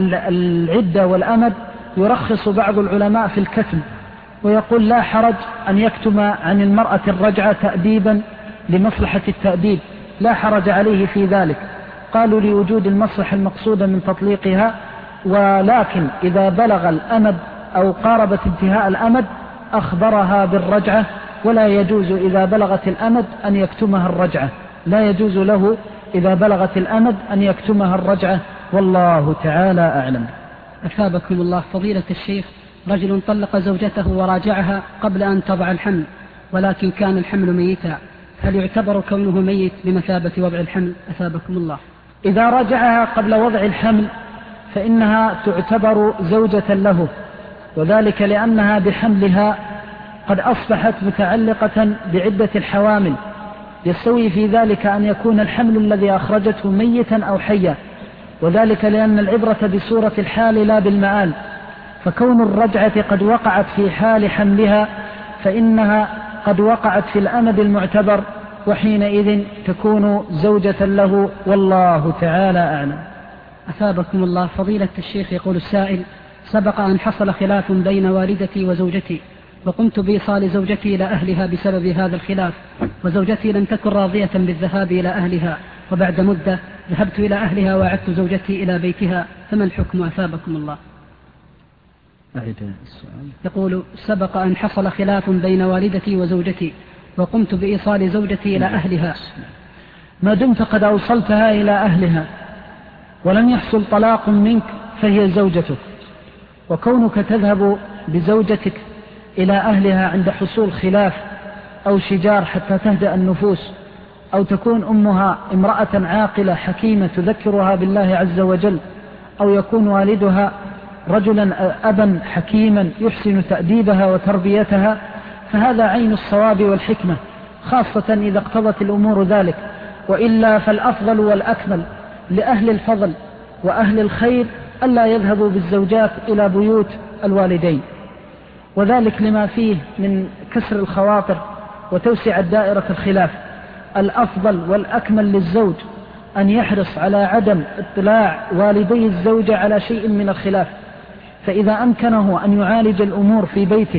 العدة والأمد يرخص بعض العلماء في الكتم ويقول لا حرج أن يكتم عن المرأة الرجعة تأديبا لمصلحة التأديب، لا حرج عليه في ذلك. قالوا لوجود المصلحة المقصودة من تطليقها، ولكن إذا بلغ الأمد أو قاربت انتهاء الأمد أخبرها بالرجعة، ولا يجوز إذا بلغت الأمد أن يكتمها الرجعة، لا يجوز له إذا بلغت الأمد أن يكتمها الرجعة، والله تعالى أعلم. أثابكم الله. فضيلة الشيخ، رجل طلق زوجته وراجعها قبل أن تضع الحمل ولكن كان الحمل ميتا، هل يعتبر كونه ميت بمثابة وضع الحمل؟ أثابكم الله. إذا راجعها قبل وضع الحمل فإنها تعتبر زوجة له، وذلك لأنها بحملها قد أصبحت متعلقة بعدة الحوامل، يستوي في ذلك أن يكون الحمل الذي أخرجته ميتا أو حيا، وذلك لأن العبرة بصورة الحال لا بالمآل. فكون الرجعة قد وقعت في حال حملها فإنها قد وقعت في الأمد المعتبر، وحينئذ تكون زوجة له، والله تعالى أعلم. أثابكم الله. فضيلة الشيخ، يقول السائل: سبق أن حصل خلاف بين والدتي وزوجتي وقمت بإيصال زوجتي إلى أهلها بسبب هذا الخلاف، وزوجتي لم تكن راضية بالذهاب إلى أهلها، وبعد مدة ذهبت إلى أهلها وعدت زوجتي إلى بيتها، فما الحكم؟ أثابكم الله. يقول: سبق أن حصل خلاف بين والدتي وزوجتي وقمت بإيصال زوجتي إلى أهلها. ما دمت قد أوصلتها إلى أهلها ولم يحصل طلاق منك فهي زوجتك، وكونك تذهب بزوجتك إلى أهلها عند حصول خلاف أو شجار حتى تهدأ النفوس، أو تكون أمها امرأة عاقلة حكيمة تذكرها بالله عز وجل، أو يكون والدها رجلا أبا حكيما يحسن تأديبها وتربيتها، فهذا عين الصواب والحكمة، خاصة إذا اقتضت الأمور ذلك. وإلا فالأفضل والأكمل لأهل الفضل وأهل الخير ألا يذهبوا بالزوجات إلى بيوت الوالدين، وذلك لما فيه من كسر الخواطر وتوسع دائرة الخلاف. الأفضل والأكمل للزوج أن يحرص على عدم اطلاع والدي الزوجة على شيء من الخلاف، فإذا أمكنه أن يعالج الأمور في بيته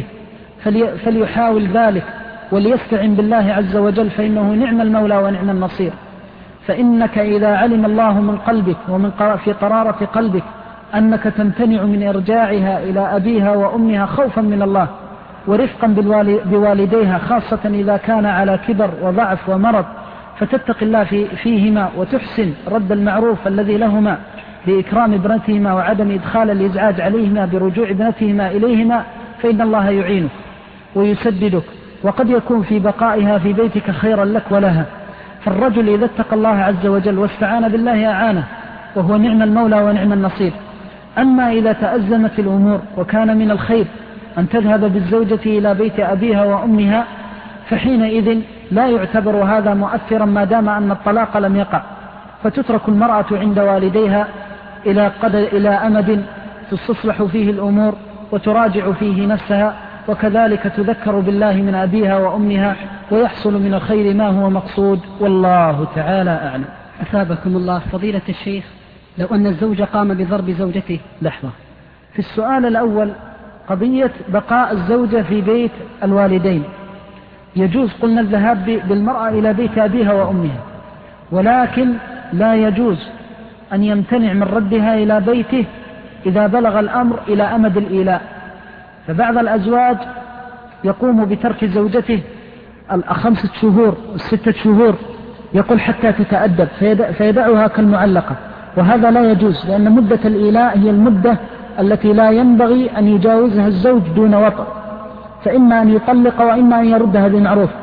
فليحاول ذلك وليستعن بالله عز وجل، فإنه نعم المولى ونعم النصير. فإنك إذا علم الله من قلبك ومن في قرارة قلبك أنك تمتنع من إرجاعها إلى أبيها وأمها خوفا من الله ورفقا بوالديها، خاصة إذا كان على كبر وضعف ومرض، فتتق الله في فيهما وتحسن رد المعروف الذي لهما بإكرام ابنتهما وعدم إدخال الإزعاج عليهما برجوع ابنتهما إليهما، فإن الله يعينك ويسددك، وقد يكون في بقائها في بيتك خيرا لك ولها. فالرجل إذا اتقى الله عز وجل واستعان بالله أعانه، وهو نعم المولى ونعم النصير. أما إذا تأزمت الأمور وكان من الخير أن تذهب بالزوجة إلى بيت أبيها وأمها، فحينئذ لا يعتبر هذا مؤثرا ما دام أن الطلاق لم يقع، فتترك المرأة عند والديها إلى, إلى أمد تستصلح فيه الأمور وتراجع فيه نفسها، وكذلك تذكر بالله من أبيها وأمها ويحصل من الخير ما هو مقصود، والله تعالى أعلم. أثابكم الله. فضيلة الشيخ، لو أن الزوج قام بضرب زوجته. لحظة، في السؤال الأول قضية بقاء الزوجة في بيت الوالدين، يجوز قلنا الذهاب بالمرأة إلى بيت أبيها وأمها، ولكن لا يجوز أن يمتنع من ردها إلى بيته إذا بلغ الأمر إلى أمد الإيلاء. فبعض الأزواج يقوم بترك زوجته الخمسة شهور والستة شهور، يقول حتى تتأدب فيدعها كالمعلقة، وهذا لا يجوز، لأن مدة الإيلاء هي المدة التي لا ينبغي أن يجاوزها الزوج دون وطأ، فإما أن يطلق وإما أن يردها بمعروف.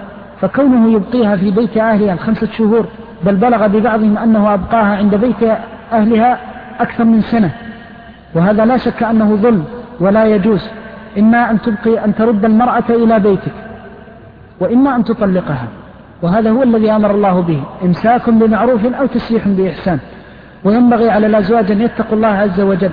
فكونه يبقيها في بيت أهلها الخمسة شهور، بل بلغ ببعضهم أنه أبقاها عند بيت أهلها أكثر من سنة، وهذا لا شك أنه ظلم ولا يجوز. إما أن تبقي أن ترد المرأة إلى بيتك، وإما أن تطلقها، وهذا هو الذي أمر الله به، إمساك بمعروف أو تسريح بإحسان. وينبغي على الأزواج أن يتقوا الله عز وجل.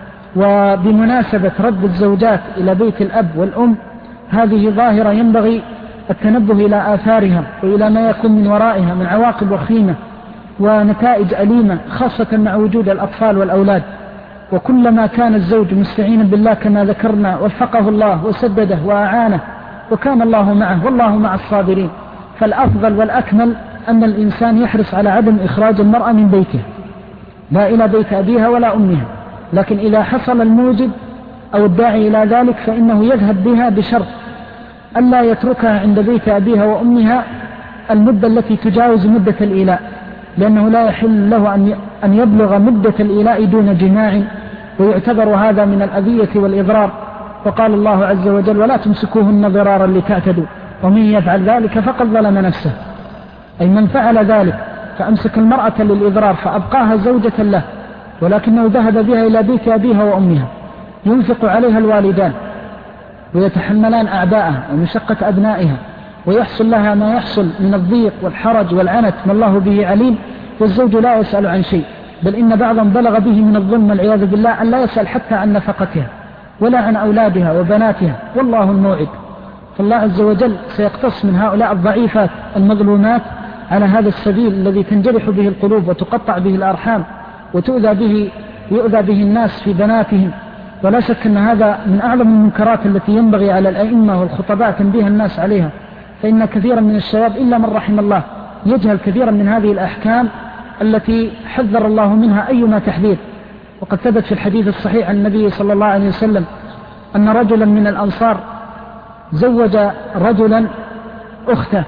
وبمناسبة رد الزوجات إلى بيت الأب والأم، هذه ظاهرة ينبغي التنبه إلى آثارها وإلى ما يكون من ورائها من عواقب وخيمة ونتائج أليمة، خاصة مع وجود الأطفال والأولاد. وكلما كان الزوج مستعينا بالله كما ذكرنا وفقه الله وسدده وأعانه وكان الله معه والله مع الصابرين، فالأفضل والأكمل أن الإنسان يحرص على عدم إخراج المرأة من بيته، لا إلى بيت أبيها ولا أمها. لكن إذا حصل الموجب أو الداعي إلى ذلك فإنه يذهب بها بشرط ألا يتركها عند بيت أبيها وأمها المدة التي تجاوز مدة الإيلاء، لأنه لا يحل له أن يبلغ مدة الإيلاء دون جماع، ويعتبر هذا من الأذية والإضرار. وقال الله عز وجل: ولا تمسكوهن ضرارا لتعتدوا ومن يفعل ذلك فقد ظلم نفسه. أي من فعل ذلك فأمسك المرأة للإضرار فأبقاها زوجة له، ولكنه ذهب بها إلى بيت أبيها وأمها، ينفق عليها الوالدان ويتحملان أعباءها ومشقة أبنائها، ويحصل لها ما يحصل من الضيق والحرج والعنت ما الله به عليم، والزوج لا يسأل عن شيء، بل إن بعضهم بلغ به من الظلم والعياذ بالله أن لا يسأل حتى عن نفقتها ولا عن أولادها وبناتها، والله الموعد. فالله عز وجل سيقتص من هؤلاء الضعيفات المظلومات على هذا السبيل الذي تنجرح به القلوب وتقطع به الأرحام وتؤذى به يؤذى به الناس في بناتهم. ولا شك أن هذا من أعظم المنكرات التي ينبغي على الأئمة والخطباء تنبيه الناس عليها، فإن كثيرا من الشباب إلا من رحم الله يجهل كثيرا من هذه الأحكام التي حذر الله منها أيما تحذير. وقد ثبت في الحديث الصحيح عن النبي صلى الله عليه وسلم أن رجلا من الأنصار زوج رجلا أخته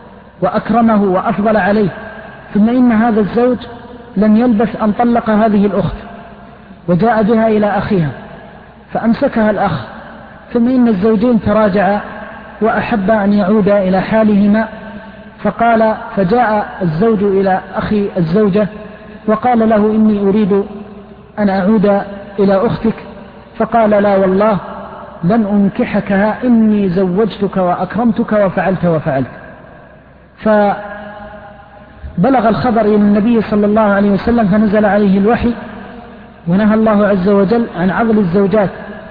وأكرمه وأفضل عليه، ثم إن هذا الزوج لم يلبث أن طلق هذه الأخت وجاء بها إلى أخيها فأمسكها الأخ، ثم إن الزوجين تراجعا وأحبا أن يعودا إلى حالهما، فقال فجاء الزوج إلى أخي الزوجة وقال له: إني أريد أن أعود إلى أختك، فقال: لا والله لن أنكحكها، إني زوجتك وأكرمتك وفعلت وفعلت. فبلغ الخبر إلى النبي صلى الله عليه وسلم فنزل عليه الوحي، ونهى الله عز وجل عن عضل الزوجات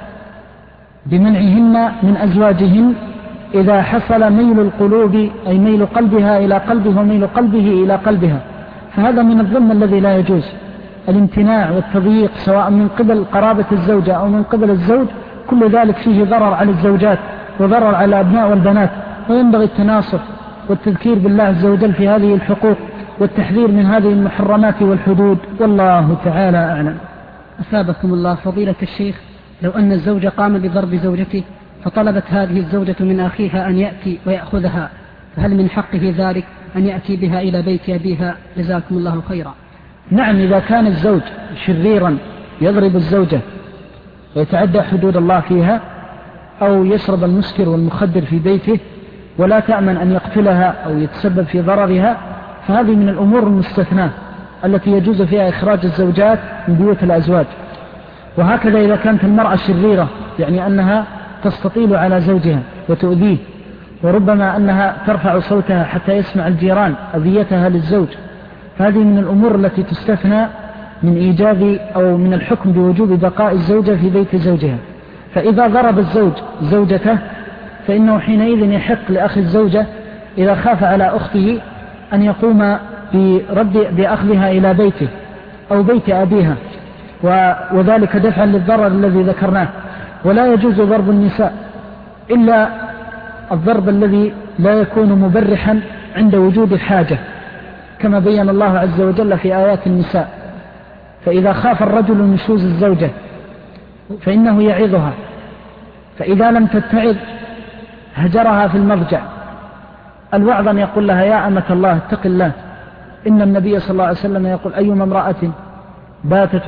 بمنعهن من أزواجهن إذا حصل ميل القلوب، أي ميل قلبها إلى قلبه وميل قلبه إلى قلبها، فهذا من الظلم الذي لا يجوز. الامتناع والتضييق سواء من قبل قرابة الزوجة أو من قبل الزوج، كل ذلك فيه ضرر على الزوجات وضرر على الأبناء والبنات، وينبغي التناصر والتذكير بالله عز وجل في هذه الحقوق والتحذير من هذه المحرمات والحدود، والله تعالى أعلم. أثابكم الله فضيلة الشيخ، لو أن الزوج قام بضرب زوجته فطلبت هذه الزوجة من أخيها أن يأتي ويأخذها، فهل من حقه ذلك أن يأتي بها إلى بيت أبيها؟ جزاكم الله خيرا. نعم، إذا كان الزوج شريرا يضرب الزوجة ويتعدى حدود الله فيها، أو يشرب المسكر والمخدر في بيته ولا تأمن أن يقتلها أو يتسبب في ضررها، فهذه من الأمور المستثناة التي يجوز فيها إخراج الزوجات من بيوت الأزواج. وهكذا إذا كانت المرأة شريرة، يعني أنها تستطيل على زوجها وتؤذيه، وربما أنها ترفع صوتها حتى يسمع الجيران أذيتها للزوج، فهذه من الأمور التي تستثنى من إيجاب أو من الحكم بوجوب بقاء الزوجة في بيت زوجها. فإذا ضرب الزوج زوجته فإنه حينئذ يحق لأخي الزوجة إذا خاف على أخته أن يقوم برد بأخذها إلى بيته أو بيت أبيها، وذلك دفعا للضرر الذي ذكرناه. ولا يجوز ضرب النساء إلا الضرب الذي لا يكون مبرحا عند وجود الحاجة، كما بين الله عز وجل في آيات النساء: فإذا خاف الرجل نشوز الزوجة فإنه يعظها، فإذا لم تتعظ هجرها في المضجع. الوعظ أن يقول لها: يا أمة الله اتق الله، إن النبي صلى الله عليه وسلم يقول: أيما امرأة باتت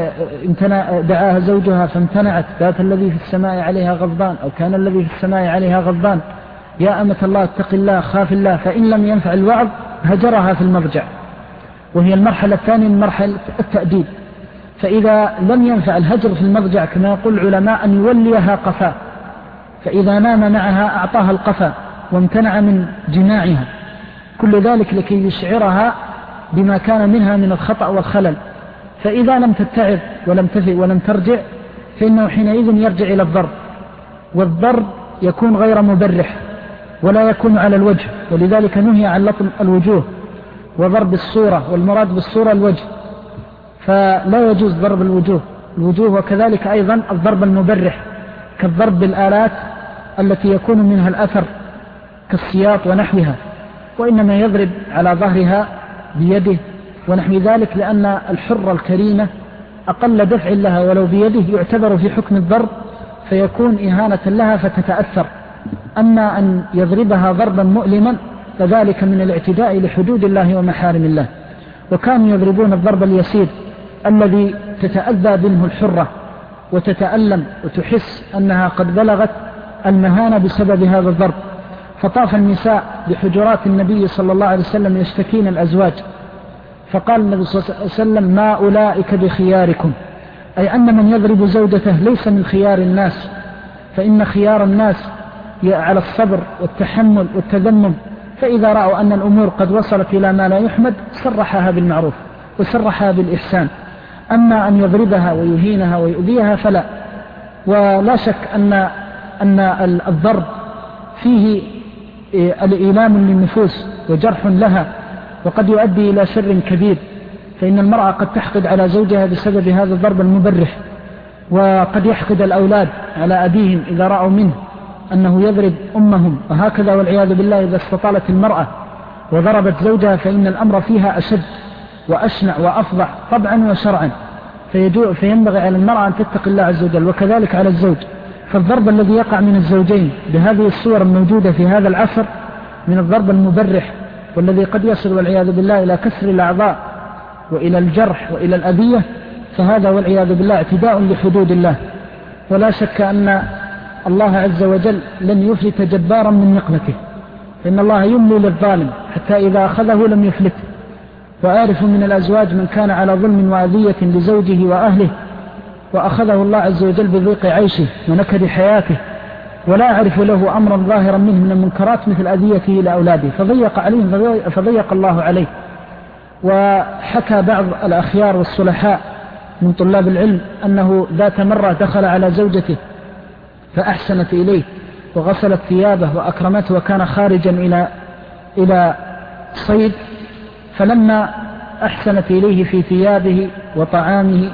دعاها زوجها فامتنعت بات الذي في السماء عليها غضبان، أو كان الذي في السماء عليها غضبان. يا أمة الله اتق الله خاف الله، فإن لم ينفع الوعظ هجرها في المضجع، وهي المرحلة الثانية من مرحلة التأديب. فإذا لم ينفع الهجر في المضجع كما يقول العلماء أن يوليها قفا، فإذا نام معها أعطاها القفا وامتنع من جماعها، كل ذلك لكي يشعرها بما كان منها من الخطأ والخلل. فإذا لم تتعظ ولم تفئ ولم ترجع فإنه حينئذ يرجع إلى الضرب، والضرب يكون غير مبرح ولا يكون على الوجه، ولذلك نهي عن لطم الوجوه وضرب الصورة، والمراد بالصورة الوجه، فلا يجوز ضرب الوجوه الوجوه وكذلك أيضا الضرب المبرح كالضرب بالآلات التي يكون منها الأثر كالسياط ونحوها، وإنما يضرب على ظهرها بيده ونحو ذلك، لأن الحرة الكريمة أقل دفع لها ولو بيده يعتبر في حكم الضرب فيكون إهانة لها فتتأثر. أما أن يضربها ضربا مؤلما فذلك من الاعتداء لحدود الله ومحارم الله. وكانوا يضربون الضرب اليسير الذي تتأذى منه الحرة وتتألم وتحس أنها قد بلغت المهانة بسبب هذا الضرب. فطاف النساء بحجرات النبي صلى الله عليه وسلم يشتكين الأزواج، فقال النبي صلى الله عليه وسلم ما أولئك بخياركم، أي أن من يضرب زوجته ليس من خيار الناس، فإن خيار الناس على الصبر والتحمل والتذمم، فإذا رأوا أن الأمور قد وصلت إلى ما لا يحمد سرحها بالمعروف وسرحها بالإحسان. أما أن يضربها ويهينها ويؤذيها فلا. ولا شك أن أن الضرب فيه الإيلام للنفوس وجرح لها، وقد يؤدي إلى شر كبير، فإن المرأة قد تحقد على زوجها بسبب هذا الضرب المبرح، وقد يحقد الأولاد على أبيهم إذا رأوا منه أنه يضرب أمهم، وهكذا والعياذ بالله إذا استطالت المرأة وضربت زوجها فإن الأمر فيها أشد وأشنع وأفظع طبعا وشرعا، فينبغي على المرأة أن تتق الله عز وجل، وكذلك على الزوج. فالضرب الذي يقع من الزوجين بهذه الصور الموجودة في هذا العصر من الضرب المبرح، والذي قد يصل والعياذ بالله إلى كسر الأعضاء وإلى الجرح وإلى الأذية، فهذا والعياذ بالله اعتداء لحدود الله. ولا شك أن الله عز وجل لن يفلت جبارا من نقمته، فإن الله يملي للظالم حتى إذا أخذه لم يفلته. وأعرف من الأزواج من كان على ظلم وأذية لزوجه وأهله وأخذه الله عز وجل بضيق عيشه ونكد حياته، ولا أعرف له أمرا ظاهرا منه من المنكرات مثل أذيته لأولاده، فضيق عليهم فضيق الله عليه. وحكى بعض الأخيار والصلحاء من طلاب العلم أنه ذات مرة دخل على زوجته فأحسنت إليه وغسلت ثيابه وأكرمته، وكان خارجا إلى إلى صيد، فلما أحسنت إليه في ثيابه وطعامه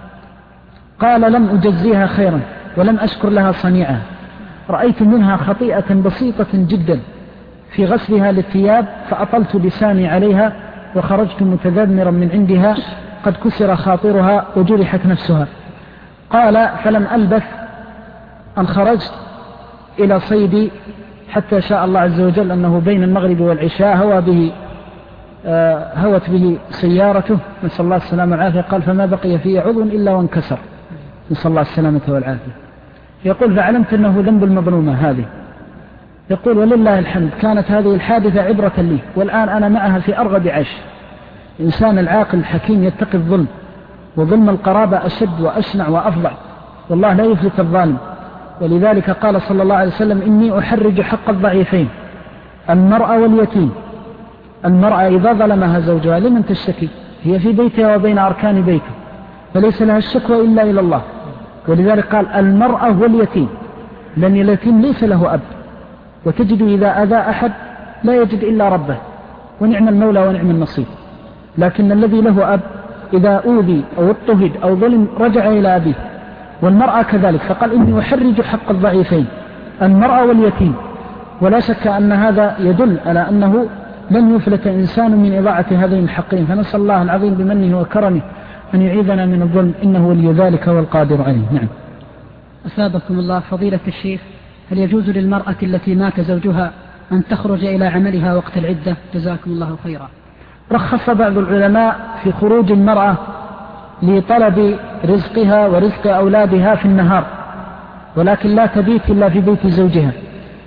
قال لم أجزيها خيرا ولم أشكر لها صنيعها، رأيت منها خطيئة بسيطة جدا في غسلها للثياب فأطلت لساني عليها وخرجت متذمرا من عندها قد كسر خاطرها وجرحت نفسها. قال فلم ألبث أن خرجت إلى صيدي حتى شاء الله عز وجل أنه بين المغرب والعشاء هوى به آه هوت به سيارته، نسأل الله السلامة والعافية. قال فما بقي فيه عضو إلا وانكسر، نسأل الله السلامة والعافية. يقول فعلمت أنه ذنب المظلومة هذه. يقول ولله الحمد كانت هذه الحادثة عبرة لي، والآن أنا معها في أرغب عيش. إنسان العاقل الحكيم يتقي الظلم، وظلم القرابة أشد وأشنع وأفظع، والله لا يفلت الظالم. ولذلك قال صلى الله عليه وسلم إني أحرج حق الضعيفين المرأة واليتيم. المرأة إذا ظلمها زوجها لمن تشتكي؟ هي في بيتها وبين أركان بيته، فليس لها الشكوى إلا إلى الله. ولذلك قال المرأة واليتيم، لأن اليتيم ليس له أب، وتجد إذا أذى أحد لا يجد إلا ربه، ونعم المولى ونعم النصير. لكن الذي له أب إذا أوذي أو اضطهد أو ظلم رجع إلى أبيه، والمرأة كذلك. فقال إني أحرج حق الضعيفين المرأة واليتيم. ولا شك أن هذا يدل على أنه لن يفلت إنسان من إضاعة هذين الحقين، فنسأل الله العظيم بمنه وكرمه أن يعيذنا من الظلم، إنه ولي ذلك والقادر عليه. نعم. أثابكم الله فضيلة الشيخ، هل يجوز للمرأة التي مات زوجها أن تخرج إلى عملها وقت العدة؟ جزاكم الله خيرا. رخص بعض العلماء في خروج المرأة لطلب رزقها ورزق أولادها في النهار، ولكن لا تبيت إلا في بيت زوجها،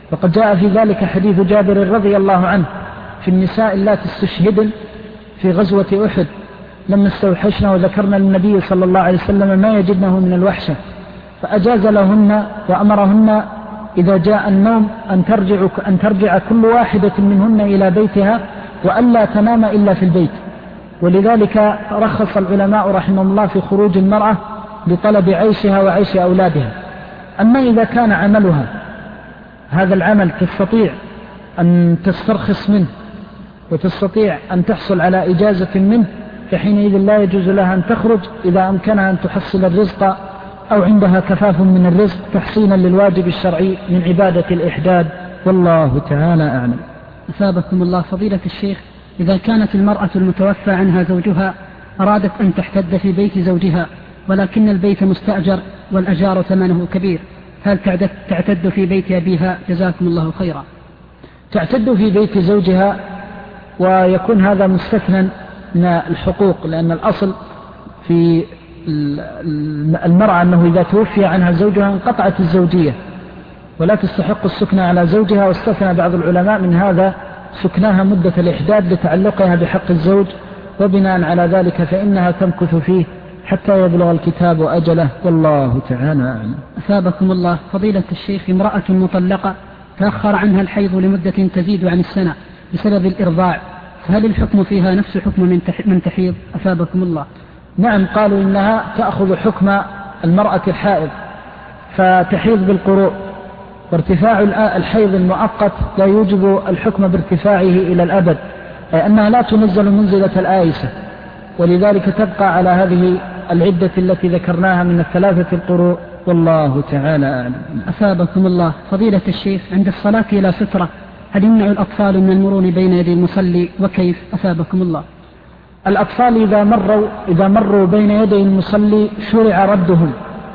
وقد جاء في ذلك حديث جابر رضي الله عنه في النساء اللاتي استشهدن في غزوة أحد لما استوحشنا وذكرنا للنبي صلى الله عليه وسلم ما يجدنه من الوحشة، فأجاز لهن وأمرهن إذا جاء النوم أن ترجع, أن ترجع كل واحدة منهن إلى بيتها وألا تنام إلا في البيت. ولذلك رخص العلماء رحمهم الله في خروج المرأة لطلب عيشها وعيش أولادها. أما إذا كان عملها هذا العمل تستطيع أن تسترخص منه وتستطيع أن تحصل على إجازة منه، فحينئذ لا يجوز لها أن تخرج إذا أمكنها أن تحصل الرزق أو عندها كفاف من الرزق تحصينا للواجب الشرعي من عبادة الإحداد، والله تعالى أعلم. أثابكم الله فضيلة الشيخ، إذا كانت المرأة المتوفى عنها زوجها أرادت أن تحتد في بيت زوجها ولكن البيت مستأجر والأجار ثمنه كبير، هل تعتد في بيت أبيها؟ جزاكم الله خيرا. تعتد في بيت زوجها ويكون هذا مستثنى من الحقوق، لأن الأصل في المرأة أنه إذا توفي عنها زوجها انقطعت الزوجية ولا تستحق السكنى على زوجها، واستثنى بعض العلماء من هذا سكناها مدة الإحداد لتعلقها بحق الزوج، وبناء على ذلك فإنها تمكث فيه حتى يبلغ الكتاب أجله، والله تعالى أعلم. أثابكم الله فضيلة الشيخ، امرأة مطلقة تأخر عنها الحيض لمدة تزيد عن السنة بسبب الإرضاع، فهل الحكم فيها نفس حكم من تحيض؟ أثابكم الله. نعم، قالوا إنها تأخذ حكم المرأة الحائض فتحيض بالقروء، وارتفاع الحيض المؤقت لا يوجب الحكم بارتفاعه إلى الأبد، أي أنها لا تنزل منزلة الآيسة، ولذلك تبقى على هذه العدة التي ذكرناها من الثلاثة القروء، والله تعالى أعلم. أثابكم الله فضيلة الشيخ، عند الصلاة إلى سترة هل يمنع الأطفال من المرور بين يدي المصلي وكيف؟ أثابكم الله. الأطفال إذا مروا, إذا مروا بين يدي المصلي شرع ردهم،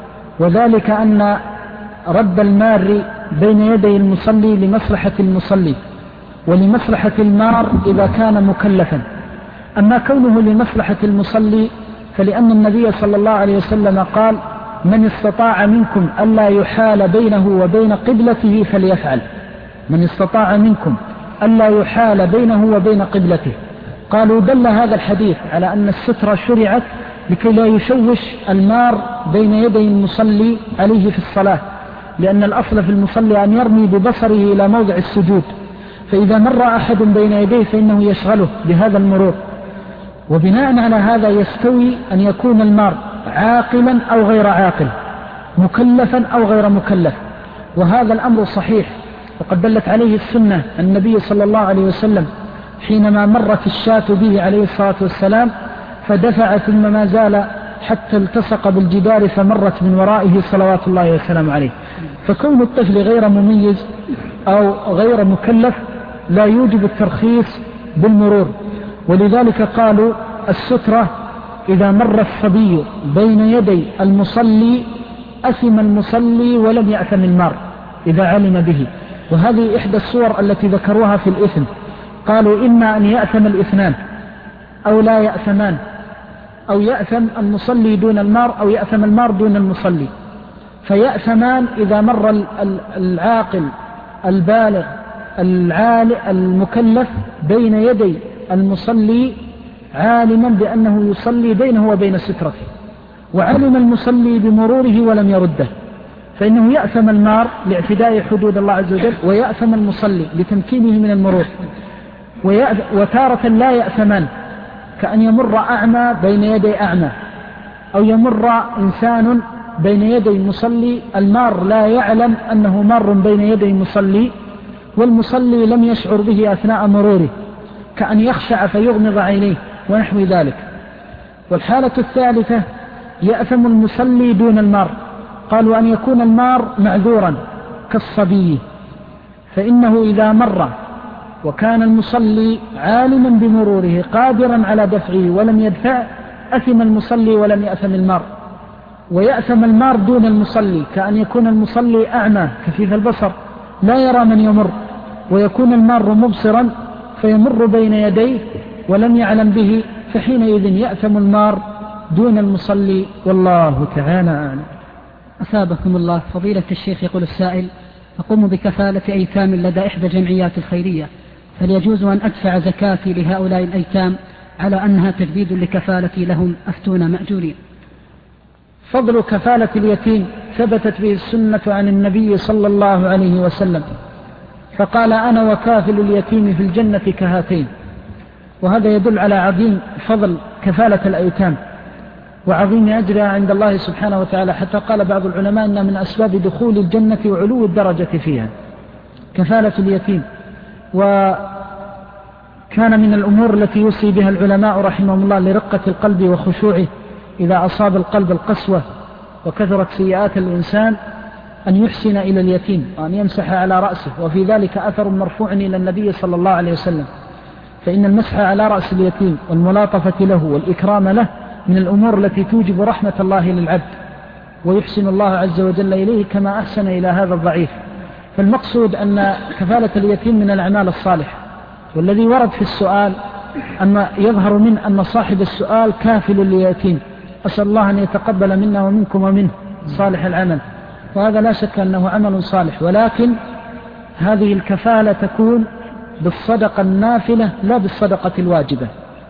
وذلك أن رد المار بين يدي المصلي لمصلحة المصلي ولمصلحة المار إذا كان مكلفا. أما كونه لمصلحة المصلي فلأن النبي صلى الله عليه وسلم قال: من استطاع منكم ألا يحال بينه وبين قبلته فليفعل. من استطاع منكم ألا يحال بينه وبين قبلته. قالوا دل هذا الحديث على أن السترة شرعت لكي لا يشوش المار بين يدي المصلي عليه في الصلاة، لأن الأصل في المصلي أن يرمي ببصره إلى موضع السجود، فإذا مر أحد بين يديه فإنه يشغله بهذا المرور. وبناء على هذا يستوي أن يكون المار عاقلا أو غير عاقل، مكلفا أو غير مكلف، وهذا الأمر صحيح، وقد دلت عليه السنة. النبي صلى الله عليه وسلم حينما مرت الشاة به عليه الصلاة والسلام فدفع ثم ما زال حتى التصق بالجدار فمرت من ورائه صلوات الله وسلامه عليه. فكون الطفل غير مميز أو غير مكلف لا يوجب الترخيص بالمرور، ولذلك قالوا السترة إذا مر الصبي بين يدي المصلي أثم المصلي ولم يأثم المار إذا علم به. وهذه إحدى الصور التي ذكروها في الإثم، قالوا إما أن يأثم الإثنان أو لا يأثمان، أو يأثم المصلي دون المار أو يأثم المار دون المصلي. فيأثمان إذا مر العاقل البالغ العالي المكلف بين يدي المصلي عالما بأنه يصلي بينه وبين سترته، وعلم المصلي بمروره ولم يرده، فإنه يأثم المار لاعتداء حدود الله عز وجل، ويأثم المصلي لتمكينه من المرور. وتارة لا يأثمان، كأن يمر أعمى بين يدي أعمى، أو يمر إنسان بين يدي المصلي، المار لا يعلم أنه مار بين يدي المصلي والمصلي لم يشعر به أثناء مروره، كأن يخشع فيغمض عينيه ونحو ذلك. والحالة الثالثة يأثم المصلي دون المار، قالوا أن يكون المار معذورا كالصبي، فإنه إذا مر وكان المصلي عالما بمروره قادرا على دفعه ولم يدفع أثم المصلي ولم يأثم المار. ويأثم المار دون المصلي، كأن يكون المصلي أعمى كفيف البصر لا يرى من يمر، ويكون المار مبصرا فيمر بين يديه ولم يعلم به، فحينئذ يأثم المار دون المصلي، والله تعالى أعلم. أثابكم الله فضيلة الشيخ، يقول السائل: أقوم بكفالة أيتام لدى إحدى الجمعيات الخيرية، هل يجوز أن أدفع زكاتي لهؤلاء الأيتام على أنها تجديد لكفالتي لهم؟ أفتونا مأجورين. فضل كفالة اليتيم ثبتت به السنة عن النبي صلى الله عليه وسلم، فقال: أنا وكافل اليتيم في الجنة كهاتين. وهذا يدل على عظيم فضل كفالة الأيتام وعظيم أجرها عند الله سبحانه وتعالى، حتى قال بعض العلماء أنها من أسباب دخول الجنة وعلو الدرجة فيها كفالة اليتيم. وكان من الأمور التي يوصي بها العلماء رحمهم الله لرقة القلب وخشوعه إذا أصاب القلب القسوة وكثرت سيئات الإنسان أن يحسن إلى اليتيم وأن يمسح على رأسه، وفي ذلك أثر مرفوع إلى النبي صلى الله عليه وسلم، فإن المسح على رأس اليتيم والملاطفة له والإكرام له من الأمور التي توجب رحمة الله للعبد ويحسن الله عز وجل إليه كما أحسن إلى هذا الضعيف. فالمقصود أن كفالة اليتيم من الأعمال الصالحة، والذي ورد في السؤال أن يظهر من أن صاحب السؤال كافل اليتيم، أسأل الله أن يتقبل منا ومنكم ومنه صالح العمل، وهذا لا شك أنه عمل صالح، ولكن هذه الكفالة تكون بالصدقة النافلة لا بالصدقة الواجبة.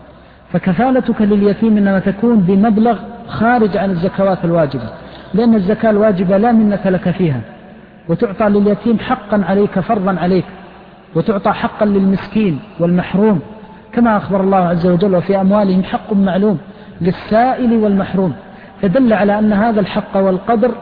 فكفالتك لليتيم إنما تكون بمبلغ خارج عن الزكوات الواجبة، لأن الزكاة الواجبة لا منة لك فيها، وتعطى لليتيم حقا عليك فرضا عليك، وتعطى حقا للمسكين والمحروم كما أخبر الله عز وجل: وفي أموالهم حق معلوم للسائل والمحروم. فدل على أن هذا الحق والقدر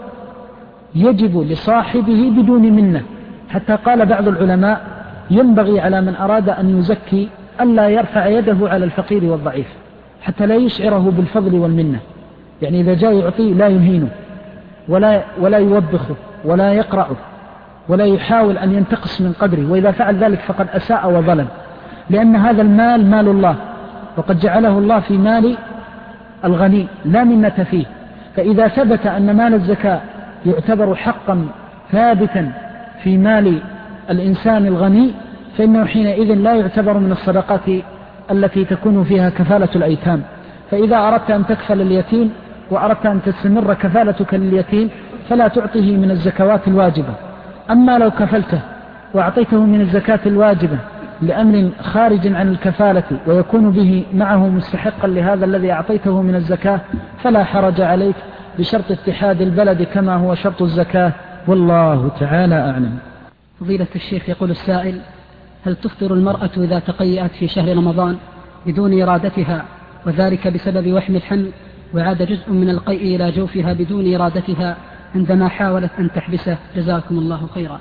يجب لصاحبه بدون منة، حتى قال بعض العلماء: ينبغي على من أراد أن يزكي ألا يرفع يده على الفقير والضعيف حتى لا يشعره بالفضل والمنة، يعني إذا جاء يعطيه لا يهينه ولا, ولا يوبخه ولا يقرأه ولا يحاول أن ينتقص من قدره، وإذا فعل ذلك فقد أساء وظلم، لأن هذا المال مال الله، وقد جعله الله في مال الغني لا منة فيه. فإذا ثبت أن مال الزكاة يعتبر حقا ثابتا في مال الإنسان الغني، فإنه حينئذ لا يعتبر من الصدقات التي تكون فيها كفالة الأيتام. فإذا أردت أن تكفل اليتيم وأردت أن تستمر كفالتك لليتيم فلا تعطيه من الزكوات الواجبة. أما لو كفلته وأعطيته من الزكاة الواجبة لأمر خارج عن الكفالة ويكون به معه مستحقا لهذا الذي أعطيته من الزكاة فلا حرج عليك، بشرط اتحاد البلد كما هو شرط الزكاة، والله تعالى أعلم. فضيلة الشيخ، يقول السائل: هل تفطر المرأة إذا تقيأت في شهر رمضان بدون إرادتها، وذلك بسبب وحم الحمل، وعاد جزء من القيء إلى جوفها بدون إرادتها عندما حاولت أن تحبسه؟ جزاكم الله خيرا.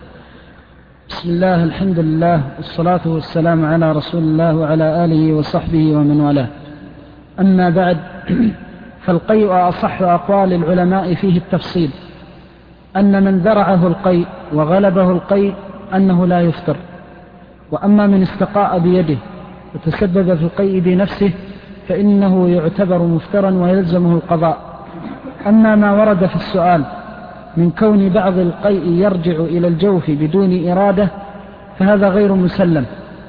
بسم الله، الحمد لله، والصلاة والسلام على رسول الله وعلى آله وصحبه ومن والاه. أما بعد، فالقيء أصح أقوال العلماء فيه التفصيل، أن من ذرعه القيء وغلبه القيء أنه لا يفطر، وأما من استقاء بيده وتسبب في القيء بنفسه فإنه يعتبر مفترا ويلزمه القضاء. أما ما ورد في السؤال من كون بعض القيء يرجع إلى الجوف بدون إرادة فهذا غير مسلم.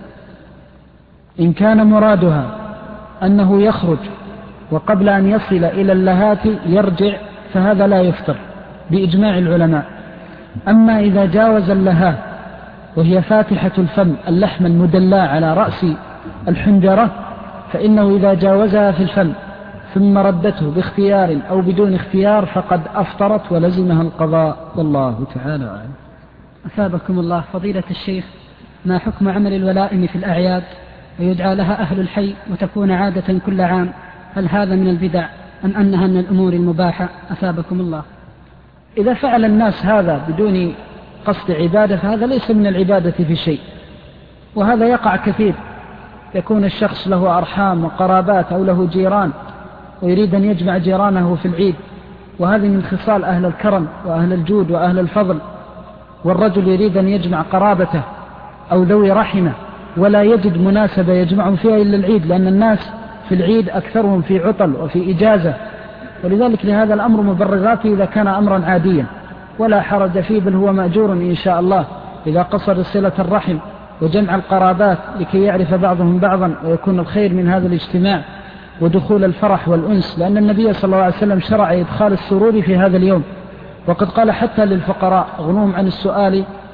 إن كان مرادها أنه يخرج وقبل أن يصل إلى اللهات يرجع فهذا لا يفطر بإجماع العلماء. أما إذا جاوز اللهات وهي فاتحة الفم اللحم المدلى على رأس الحنجرة فإنه إذا جاوزها في الفم ثم ردته باختيار أو بدون اختيار فقد أفطرت ولزمها القضاء، والله تعالى أعلم. أثابكم الله. فضيلة الشيخ، ما حكم عمل الولائم في الأعياد ويدعى لها أهل الحي وتكون عادة كل عام؟ هل هذا من البدع أم أنها من الأمور المباحة؟ أثابكم الله. إذا فعل الناس هذا بدون قصد عبادة فهذا ليس من العبادة في شيء، وهذا يقع كثير. يكون الشخص له أرحام وقرابات أو له جيران ويريد أن يجمع جيرانه في العيد، وهذه من خصال أهل الكرم وأهل الجود وأهل الفضل. والرجل يريد أن يجمع قرابته أو ذوي رحمه ولا يجد مناسبة يجمعهم فيها إلا العيد، لأن الناس في العيد أكثرهم في عطل وفي إجازة، ولذلك لهذا الأمر مبرراته إذا كان أمرا عاديا ولا حرج فيه، بل هو مأجور إن شاء الله إذا قصد صلة الرحم وجمع القرابات لكي يعرف بعضهم بعضا ويكون الخير من هذا الاجتماع ودخول الفرح والأنس، لأن النبي صلى الله عليه وسلم شرع إدخال السرور في هذا اليوم، وقد قال حتى للفقراء: اغنوهم عن السؤال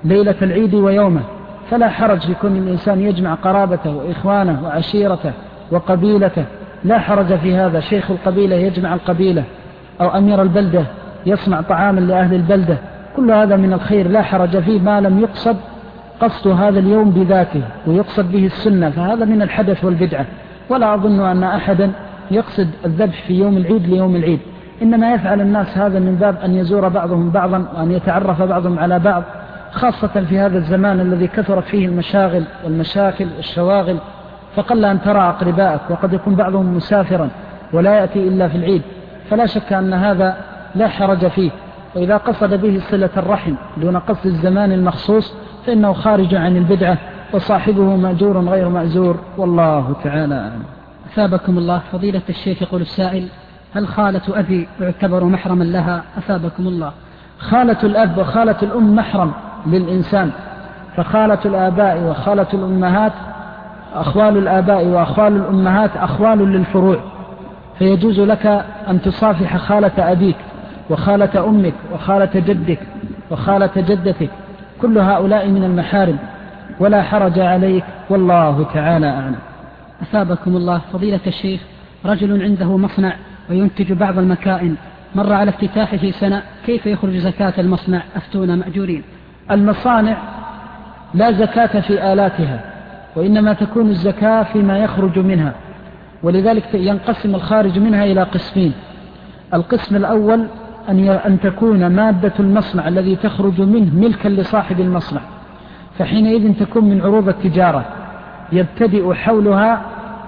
ليلة العيد ويومه، فلا حرج في كون الإنسان يجمع قرابته وإخوانه وعشيرته وقبيلته، لا حرج في هذا. شيخ القبيلة يجمع القبيلة، أو أمير البلدة يصنع طعاما لأهل البلدة، كل هذا من الخير لا حرج فيه ما لم يقصد قصد هذا اليوم بذاته ويقصد به السنة، فهذا من الحدث والبدعة. ولا أظن أن أحدا يقصد الذبح في يوم العيد ليوم العيد، إنما يفعل الناس هذا من باب أن يزور بعضهم بعضا وأن يتعرف بعضهم على بعض، خاصة في هذا الزمان الذي كثرت فيه المشاغل والمشاكل والشواغل، فقل أن ترى أقربائك، وقد يكون بعضهم مسافرا ولا يأتي إلا في العيد، فلا شك أن هذا لا حرج فيه. وإذا قصد به صلة الرحم دون قصد الزمان المخصوص فإنه خارج عن البدعة، وصاحبه مأجور غير مأزور، والله تعالى أعلم. أثابكم الله. فضيلة الشيخ يقول السائل: هل خالة أبي يعتبر محرما لها؟ أثابكم الله. خالة الأب وخالة الأم محرم للإنسان، فخالة الآباء وخالة الأمهات أخوال الآباء وأخوال الأمهات أخوال للفروع، فيجوز لك أن تصافح خالة أبيك وخالة أمك وخالة جدك وخالة جدتك، كل هؤلاء من المحارم ولا حرج عليك، والله تعالى أعلم. أثابكم الله. فضيلة الشيخ: رجل عنده مصنع وينتج بعض المكائن، مر على افتتاحه سنة، كيف يخرج زكاة المصنع؟ أفتونا مأجورين. المصانع لا زكاة في آلاتها، وإنما تكون الزكاة فيما يخرج منها، ولذلك ينقسم الخارج منها إلى قسمين. القسم الأول أن تكون مادة المصنع الذي تخرج منه ملكا لصاحب المصنع، فحينئذ تكون من عروض التجارة، يبتدئ حولها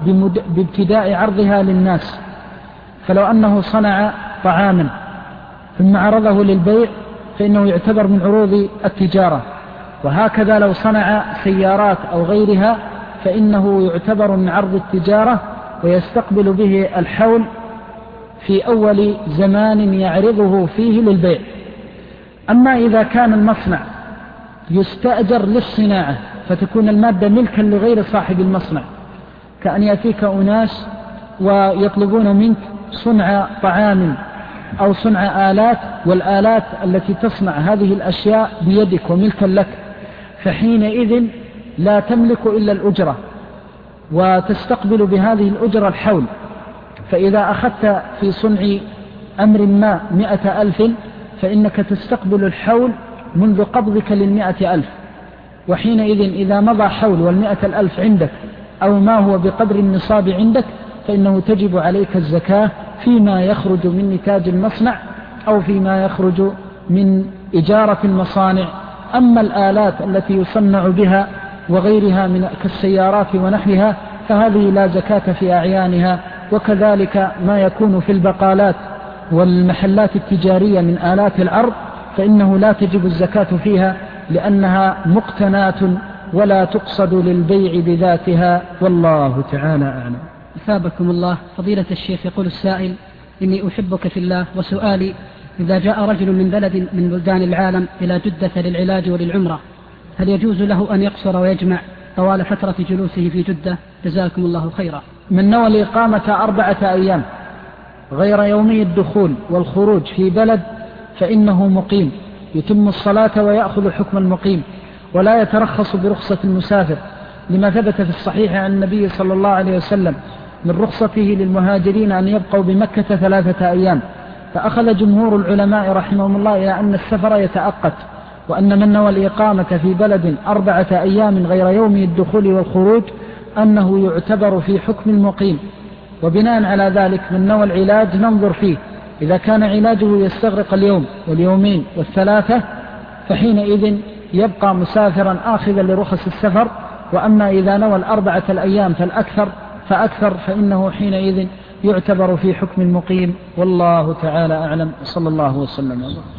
بابتداء عرضها للناس. فلو أنه صنع طعاما ثم عرضه للبيع فإنه يعتبر من عروض التجارة، وهكذا لو صنع سيارات أو غيرها فإنه يعتبر من عرض التجارة، ويستقبل به الحول في أول زمان يعرضه فيه للبيع. أما إذا كان المصنع يستأجر للصناعة فتكون المادة ملكا لغير صاحب المصنع، كأن يأتيك أناس ويطلبون منك صنع طعام أو صنع آلات، والآلات التي تصنع هذه الأشياء بيدك وملكا لك، فحينئذ لا تملك إلا الأجرة، وتستقبل بهذه الأجرة الحول. فإذا أخذت في صنع أمر ما مئة ألف فإنك تستقبل الحول منذ قبضك للمئة ألف، وحينئذ إذا مضى حول والمئة الألف عندك أو ما هو بقدر النصاب عندك فإنه تجب عليك الزكاة فيما يخرج من نتاج المصنع أو فيما يخرج من إجارة المصانع. أما الآلات التي يصنع بها وغيرها من كالسيارات ونحوها فهذه لا زكاة في أعيانها، وكذلك ما يكون في البقالات والمحلات التجارية من آلات العرض فإنه لا تجب الزكاة فيها، لأنها مقتنات ولا تقصد للبيع بذاتها، والله تعالى أعلم. أثابكم الله. فضيلة الشيخ يقول السائل: إني أحبك في الله، وسؤالي: إذا جاء رجل من بلد من بلدان العالم إلى جدة للعلاج وللعمرة، هل يجوز له أن يقصر ويجمع طوال فترة جلوسه في جدة؟ جزاكم الله خيرا. من نوى الإقامة أربعة أيام غير يومي الدخول والخروج في بلد فإنه مقيم، يتم الصلاة ويأخذ حكم المقيم، ولا يترخص برخصة المسافر، لما ثبت في الصحيح عن النبي صلى الله عليه وسلم من رخصته للمهاجرين أن يبقوا بمكة ثلاثة أيام. فأخذ جمهور العلماء رحمهم الله إلى أن السفر يتأقت، وأن من نوى الإقامة في بلد أربعة أيام غير يومي الدخول والخروج أنه يعتبر في حكم المقيم. وبناء على ذلك من نوى العلاج ننظر فيه، إذا كان علاجه يستغرق اليوم واليومين والثلاثة فحينئذ يبقى مسافرا آخذا لرخص السفر، وأما إذا نوى الأربعة الأيام فالأكثر فأكثر فإنه حينئذ يعتبر في حكم المقيم، والله تعالى أعلم. صلى الله وسلم.